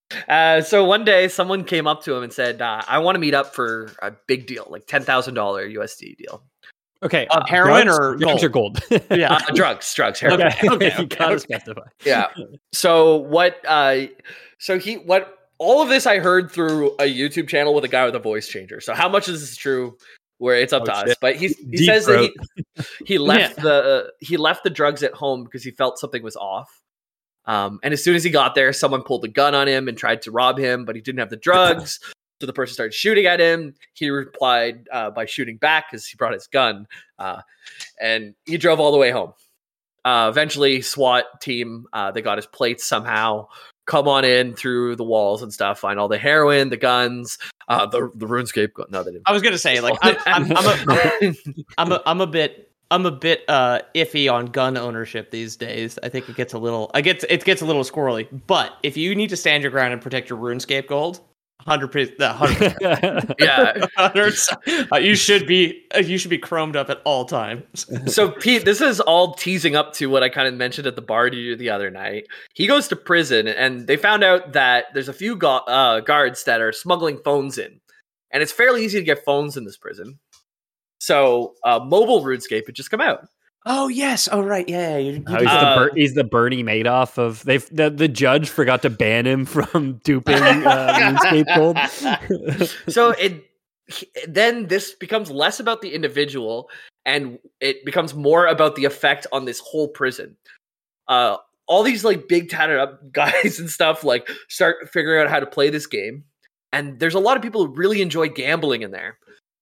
Uh, so one day, someone came up to him and said, uh, "I want to meet up for a big deal, like ten thousand dollar U S D deal." Okay, Of heroin drugs, or drugs or gold? Yeah. Uh, drugs, drugs, heroin. okay, okay, you okay, gotta okay. specify. Yeah. So what? Uh, so he what? All of this I heard through a YouTube channel with a guy with a voice changer. So how much is this true? Where it's up Oh, to us. shit. But he he Deep says throat. that he he left the uh, he left the drugs at home because he felt something was off. Um, and as soon as he got there, someone pulled a gun on him and tried to rob him, but he didn't have the drugs. So the person started shooting at him. He replied uh, by shooting back because he brought his gun. Uh, and he drove all the way home. Uh, eventually, SWAT team, uh, they got his plates somehow, come on in through the walls and stuff, find all the heroin, the guns, uh, the the RuneScape. gun- No, they didn't. I was gonna say, like, I'm, I'm, I'm, a, I'm, a, I'm a bit, I'm a bit uh, iffy on gun ownership these days. I think it gets a little, I get, it gets a little squirrely. But if you need to stand your ground and protect your RuneScape gold, hundred percent, hundred yeah. percent, uh, you should be, uh, you should be chromed up at all times. So Pete, this is all teasing up to what I kind of mentioned at the bar to you the other night. He goes to prison, and they found out that there's a few gu- uh, guards that are smuggling phones in, and it's fairly easy to get phones in this prison. So uh, mobile RuneScape had just come out. Oh yes. Oh right. Yeah. yeah. You, you Oh, do he's, that. the Uh, Ber- he's the Bernie Madoff of they've the, the judge forgot to ban him from duping uh, RuneScape Gold. So it then this becomes less about the individual and it becomes more about the effect on this whole prison. Uh, all these like big tatted up guys and stuff like start figuring out how to play this game, and there's a lot of people who really enjoy gambling in there.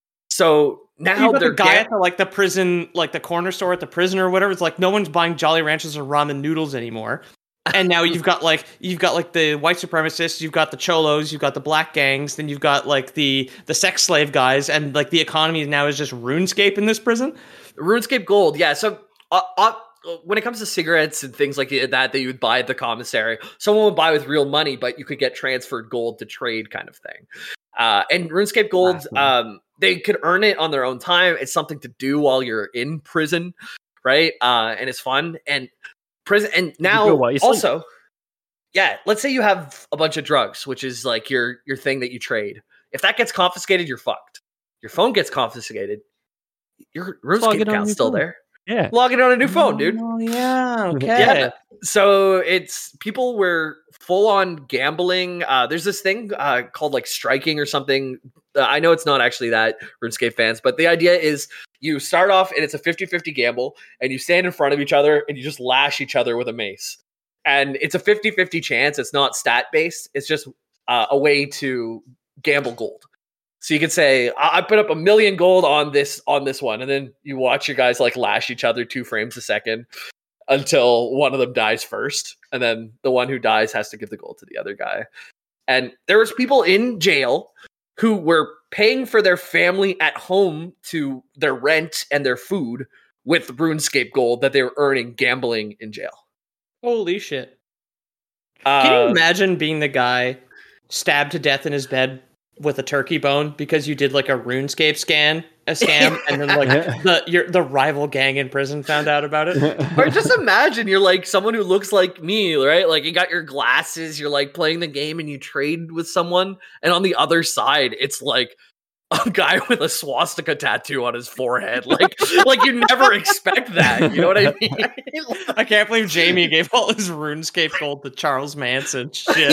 So now You got they're the guy ga- at the, like the prison, like the corner store at the prison or whatever. It's like no one's buying Jolly Ranchers or ramen noodles anymore. And now you've got like you've got like the white supremacists, you've got the cholos, you've got the black gangs, then you've got like the the sex slave guys, and like the economy now is just RuneScape in this prison. RuneScape Gold. Yeah. So uh, uh, when it comes to cigarettes and things like that that you would buy at the commissary, someone would buy with real money, but you could get transferred gold to trade, kind of thing. Uh, and RuneScape Gold, um, they could earn it on their own time. It's something to do while you're in prison, right? Uh, and it's fun. And prison, and now also, yeah. Let's say you have a bunch of drugs, which is like your your thing that you trade. If that gets confiscated, you're fucked. Your phone gets confiscated. Your RuneScape account's still phone. there. Yeah, log it on a new phone, dude. Oh yeah, okay. Yeah. So it's people were full on gambling. Uh, there's this thing uh, called like striking or something. Uh, I know it's not actually that, RuneScape fans, but the idea is you start off and it's a fifty-fifty gamble, and you stand in front of each other and you just lash each other with a mace. And it's a fifty-fifty chance. It's not stat based. It's just uh, a way to gamble gold. So you could say, I-, I put up a million gold on this on this one, and then you watch your guys like lash each other two frames a second until one of them dies first, and then the one who dies has to give the gold to the other guy. And there was people in jail who were paying for their family at home to their rent and their food with RuneScape gold that they were earning gambling in jail. Holy shit. Uh, Can you imagine being the guy stabbed to death in his bed with a turkey bone because you did like a RuneScape scan, a scam, and then like the your the rival gang in prison found out about it? Or just imagine you're like someone who looks like me, right? Like you got your glasses, you're like playing the game and you trade with someone, and on the other side, it's like a guy with a swastika tattoo on his forehead. Like, like you never expect that. You know what I mean? I can't believe Jamie gave all his RuneScape gold to Charles Manson. Shit.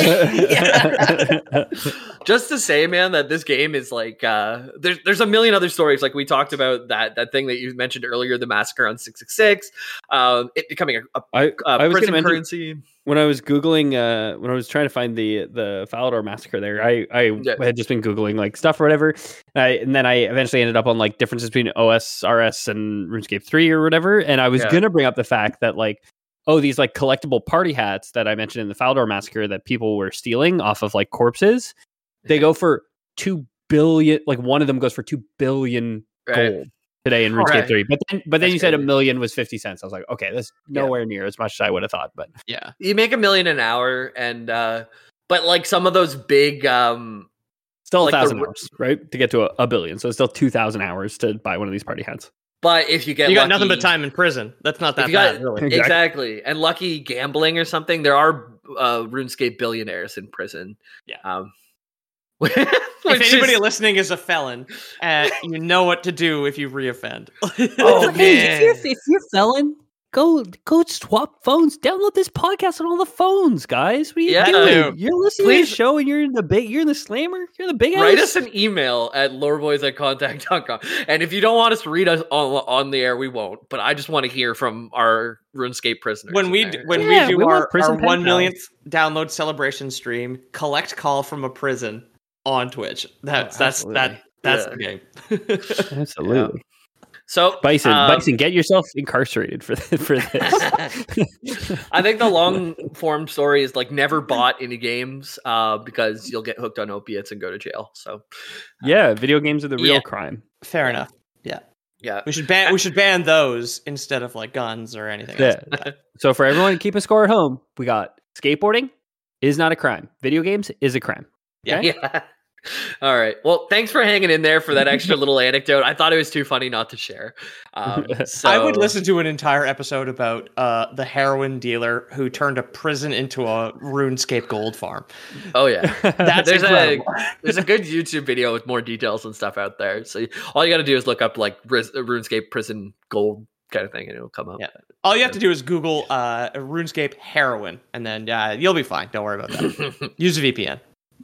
Yeah. Just to say, man, that this game is like uh, there's there's a million other stories. Like we talked about that that thing that you mentioned earlier, the massacre on six six six, um, it becoming a, a, I, a I was prison mention, currency. When I was googling, uh, when I was trying to find the the Falador massacre, there, I I Yeah. had just been googling like stuff or whatever, and, I, and then I eventually ended up on like differences between O S R S and RuneScape three or whatever, and I was Yeah. gonna bring up the fact that like, oh, these like collectible party hats that I mentioned in the Falador massacre that people were stealing off of like corpses, they go for two billion. Like one of them goes for two billion Right. gold today in RuneScape Right. three. But then, but then That's you said a crazy. million was fifty cents. I was like, okay, that's nowhere near as much as I would have thought. But Yeah. You make a million an hour, and uh, but like some of those big, um, still Like a the thousand r- hours, right, to get to a, a billion. So it's still two thousand hours to buy one of these party hats. but if you get You got lucky, nothing but time in prison. That's not If that you got- bad, really. Exactly. exactly, and lucky gambling or something, there are uh, RuneScape billionaires in prison. Yeah. Um, If which anybody is- listening is a felon, uh, you know what to do if you reoffend. Oh, Hey, man. if you're if you're felon, go go swap phones. Download this podcast on all the phones, guys. What are you Yeah. doing? You're listening Please- to the show, and you're in the big. You're in the slammer. You're in the big Write house. us an email at loreboys at contact dot com. And if you don't want us to read us on, on the air, we won't. But I just want to hear from our RuneScape prisoners. when in we there. d- when Yeah, we do we want our, prison our pen one pals. millionth download celebration stream, collect call from a prison on Twitch. That's that's that that's the game. Absolutely, So Bison. um, Bison, get yourself incarcerated for th- for this. I think the long form story is like never bought any games uh, because you'll get hooked on opiates and go to jail. So Yeah, video games are the real Yeah. crime. Fair enough. Yeah, yeah, we should ban we should ban those instead of like guns or anything. Yeah. else. So for everyone to keep a score at home, we got skateboarding is not a crime. Video games is a crime. Yeah. yeah. All right. Well, thanks for hanging in there for that extra little anecdote. I thought it was too funny not to share. Um, so, I would listen to an entire episode about uh, the heroin dealer who turned a prison into a RuneScape gold farm. Oh yeah. That's there's incredible. a there's a good YouTube video with more details and stuff out there. So all you got to do is look up like Riz- RuneScape prison gold kind of thing, and it'll come up. Yeah. All you have to do is Google uh, RuneScape heroin, and then uh, you'll be fine. Don't worry about that. Use a V P N.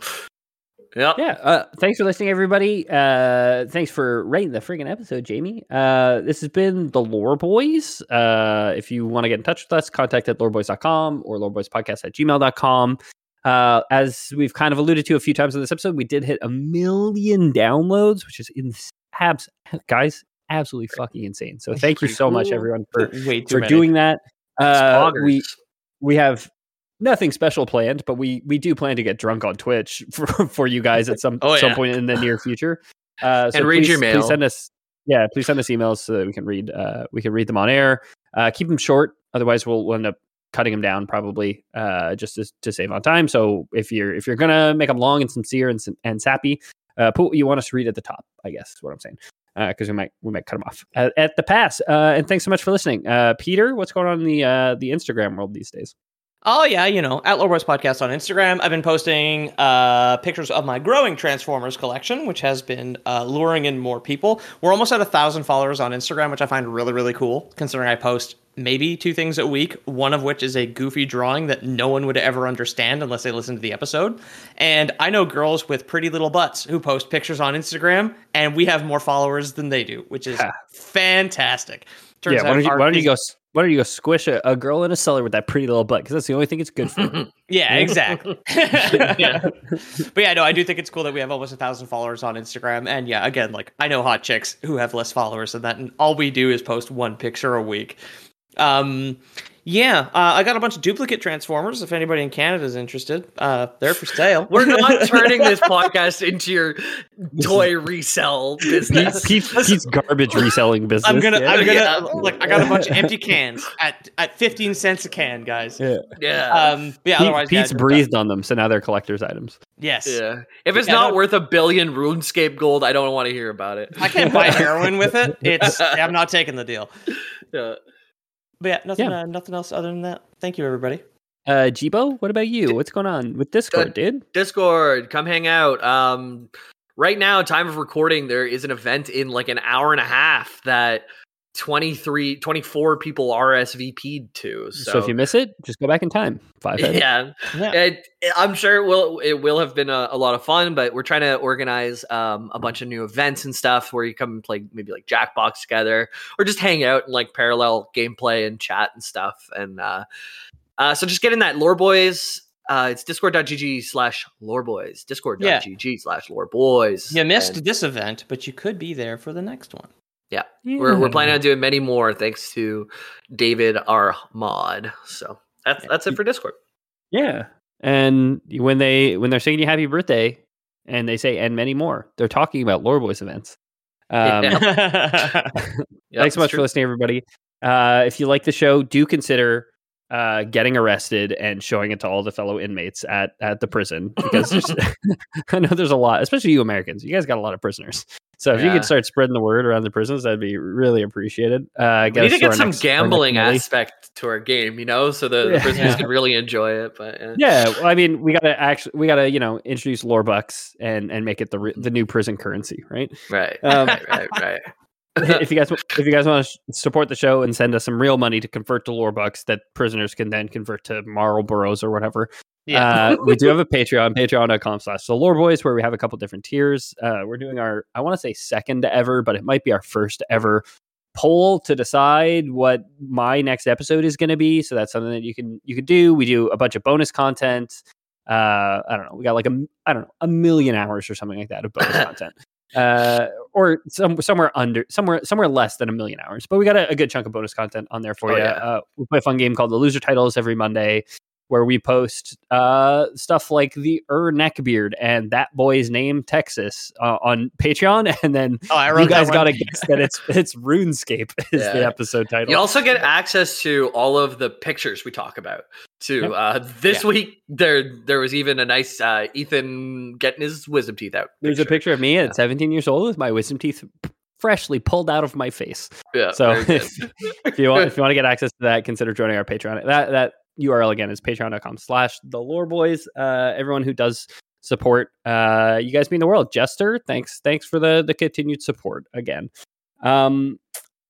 Yeah. Yeah. Uh, thanks for listening, everybody. Uh, thanks for rating the friggin' episode, Jamie. Uh, this has been the Lore Boys. Uh, if you want to get in touch with us, contact at loreboys dot com or loreboyspodcast at gmail dot com. Uh, as we've kind of alluded to a few times in this episode, we did hit a million downloads, which is in abs guys, absolutely fucking insane. So That's thank you so cool. much, everyone, for, Way too for many. doing that. Uh, Spoggers. we we have nothing special planned, but we we do plan to get drunk on Twitch for, for you guys at some Oh, some yeah. point in the near future. Uh, so And read please, your mail. Please send us, yeah, please send us emails so that we can read uh, we can read them on air. Uh, keep them short, otherwise we'll, we'll end up cutting them down probably uh, just to, to save on time. So if you're if you're gonna make them long and sincere and and sappy, uh, put what you want us to read at the top. I guess is what I'm saying. Because uh, we might we might cut them off at, at the pass. Uh, and thanks so much for listening, uh, Peter. What's going on in the uh, the Instagram world these days? Oh, yeah, you know, at Loreboys Podcast on Instagram. I've been posting uh, pictures of my growing Transformers collection, which has been uh, luring in more people. We're almost at a thousand followers on Instagram, which I find really, really cool, considering I post maybe two things a week, one of which is a goofy drawing that no one would ever understand unless they listen to the episode. And I know girls with pretty little butts who post pictures on Instagram, and we have more followers than they do, which is fantastic. Turns yeah, why out don't you, our why don't you phys- go s- why don't you go squish a, a girl in a cellar with that pretty little butt? Because that's the only thing it's good for. Yeah, exactly. Yeah. But yeah, no, I do think it's cool that we have almost a thousand followers on Instagram. And yeah, again, like I know hot chicks who have less followers than that, and all we do is post one picture a week. Um, yeah, uh, I got a bunch of duplicate Transformers. If anybody in Canada is interested, uh, they're for sale. We're not turning this podcast into your toy resell business. Pete's, Pete's garbage reselling business. I'm gonna, yeah. I'm gonna, Yeah. like, I got a bunch of empty cans at at fifteen cents a can, guys. Yeah. Yeah. Um, but yeah, Pete- otherwise, Pete's yeah, breathed on them, so now they're collector's items. Yes. yeah. If it's Yeah, not no- worth a billion RuneScape gold, I don't want to hear about it. I can't buy heroin with it. It's I'm not taking the deal. Yeah. But yeah, nothing, Yeah. Uh, nothing else other than that. Thank you, everybody. Uh, Jibo, what about you? What's going on with Discord, dude? Discord, come hang out. Um, right now, time of recording, there is an event in like an hour and a half that twenty-three, twenty-four people R S V P'd to. So, So, if you miss it, just go back in time. Five. minutes. yeah, Yeah. It, I'm sure it will it will have been a, a lot of fun, but we're trying to organize um, a bunch of new events and stuff where you come and play maybe like Jackbox together or just hang out and like parallel gameplay and chat and stuff. And uh, uh, so just get in that Lore Boys. Uh, it's discord.gg slash loreboys. Discord.gg slash loreboys. You missed And, this event, but you could be there for the next one. yeah, we're, we're planning on doing many more thanks to David, our mod. So that's that's it for Discord. Yeah. And when they when they're singing you happy birthday and they say and many more, they're talking about Lore Boys events. Um, Yeah. Yep, thanks so it's much true. for listening, everybody. Uh, if you like the show, do consider uh, getting arrested and showing it to all the fellow inmates at, at the prison because there's, I know there's a lot, especially you Americans. You guys got a lot of prisoners. So if you Yeah. could start spreading the word around the prisons, that'd be really appreciated. Uh, We get need us to get our some next- our next gambling movie. aspect to our game, you know, so the, the Yeah. prisoners Yeah. can really enjoy it. But yeah, Yeah, well, I mean, we gotta actually, we gotta, you know, introduce lore bucks and and make it the re- the new prison currency, right? right, Um, right, right, right. if you guys if you guys want to support the show and send us some real money to convert to lore bucks that prisoners can then convert to Marlboros or whatever, Yeah. uh, we do have a Patreon, patreon.com slash the lore boys, where we have a couple different tiers. Uh, we're doing our, I want to say second ever, but it might be our first ever poll to decide what my next episode is going to be. So that's something that you can you can do. We do a bunch of bonus content. Uh, I don't know. We got like a I don't know a million hours or something like that of bonus content. Uh, or some somewhere under somewhere somewhere less than a million hours, but we got a, a good chunk of bonus content on there for Oh, you. yeah. Uh, we play a fun game called the Loser Titles every Monday, where we post uh, stuff like the Ur Neckbeard and that boy's name Texas uh, on Patreon, and then Oh, I wrote you guys that got to one. guess that it's it's RuneScape is the Yeah. episode title. You also get access to all of the pictures we talk about too. Yep. Uh, this Yeah. week there there was even a nice uh, Ethan getting his wisdom teeth out. There's a picture of me at seventeen years old with my wisdom teeth freshly pulled out of my face. Yeah, So very good. if, if you want if you want to get access to that, consider joining our Patreon. That that U R L again is patreon.com slash the lore boys. Uh, everyone who does support, uh, you guys mean the world. Jester, thanks thanks for the the continued support again. Um,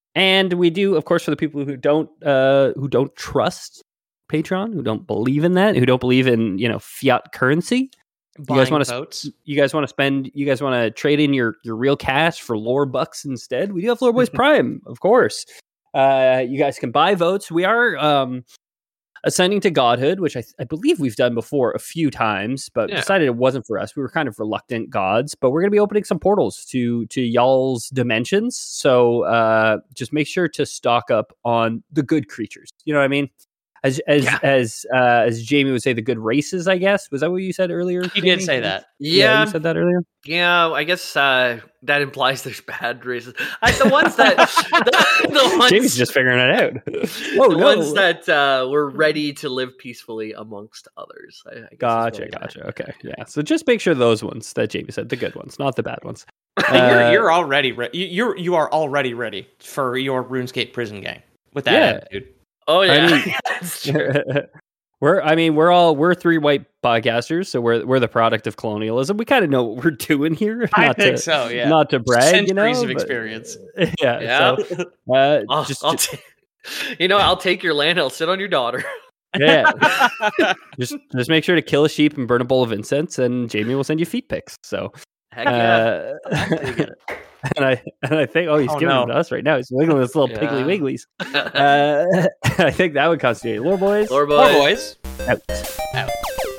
And we do, of course, for the people who don't uh, who don't trust Patreon, who don't believe in that, who don't believe in, you know, fiat currency. Buying you guys want votes. to you guys want to spend you guys want to trade in your your real cash for lore bucks instead? We do have Lore Boys Prime, of course. Uh, you guys can buy votes. We are um, ascending to godhood, which I, I believe we've done before a few times, but Yeah. decided it wasn't for us. We were kind of reluctant gods, but we're going to be opening some portals to to y'all's dimensions. So uh, just make sure to stock up on the good creatures. You know what I mean? As as Yeah. as uh, as Jamie would say, the good races. I guess was that what you said earlier? He Jamie? did say that. Yeah, you said that earlier. yeah. I guess uh, that implies there's bad races. I, the ones that the, the ones, Jamie's just figuring it out. the oh no! ones that uh, were ready to live peacefully amongst others. I, I guess is Gotcha, really gotcha. Okay, yeah. So just make sure those ones that Jamie said, the good ones, not the bad ones. you're Uh, you're already re- you, you're you are already ready for your RuneScape prison gang with that Yeah. attitude. Oh yeah, I mean- that's true. we're, I mean, we're all we're three white podcasters, so we're we're the product of colonialism. We kind of know what we're doing here. I not think to, so. Yeah, Not to brag, you know. centuries of but- experience. yeah. Yeah. So, uh, I'll, just, I'll just- ta- you know, I'll take your land. I'll sit on your daughter. yeah. just just make sure to kill a sheep and burn a bowl of incense, and Jamie will send you feet pics. So. Heck yeah. Uh, and I and I think oh he's Oh, giving no. them to us right now. He's wiggling his little Yeah. piggly wigglies. Uh, I think that would constitute Lore Boys. Lore Poor boys. boys. Out. Out.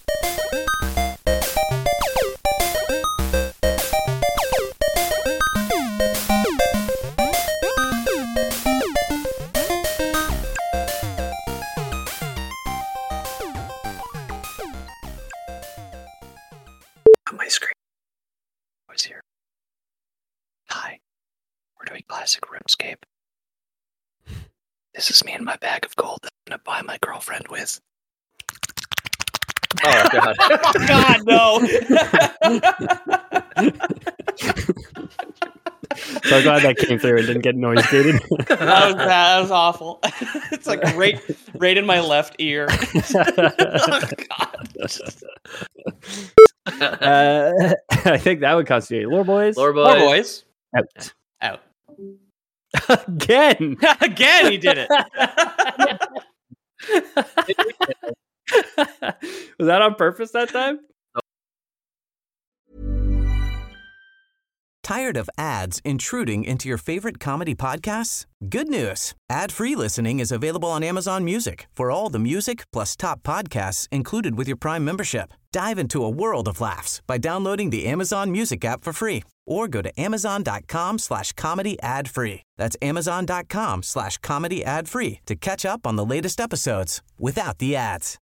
On my screen. Who's here? Hi. We're doing classic RuneScape. This is me and my bag of gold that I'm gonna buy my girlfriend with. Oh god. Oh God, no! So I'm glad that came through and didn't get noise gated. that was bad. That was awful. It's like right, right in my left ear. Oh, God. uh, I think that would constitute Lore Boys. Lore Poor boys. boys. Out. Out. Again. Again, he did it. Was that on purpose that time? Tired of ads intruding into your favorite comedy podcasts? Good news. Ad-free listening is available on Amazon Music for all the music plus top podcasts included with your Prime membership. Dive into a world of laughs by downloading the Amazon Music app for free or go to amazon.com slash comedy ad free. That's amazon.com slash comedy ad free to catch up on the latest episodes without the ads.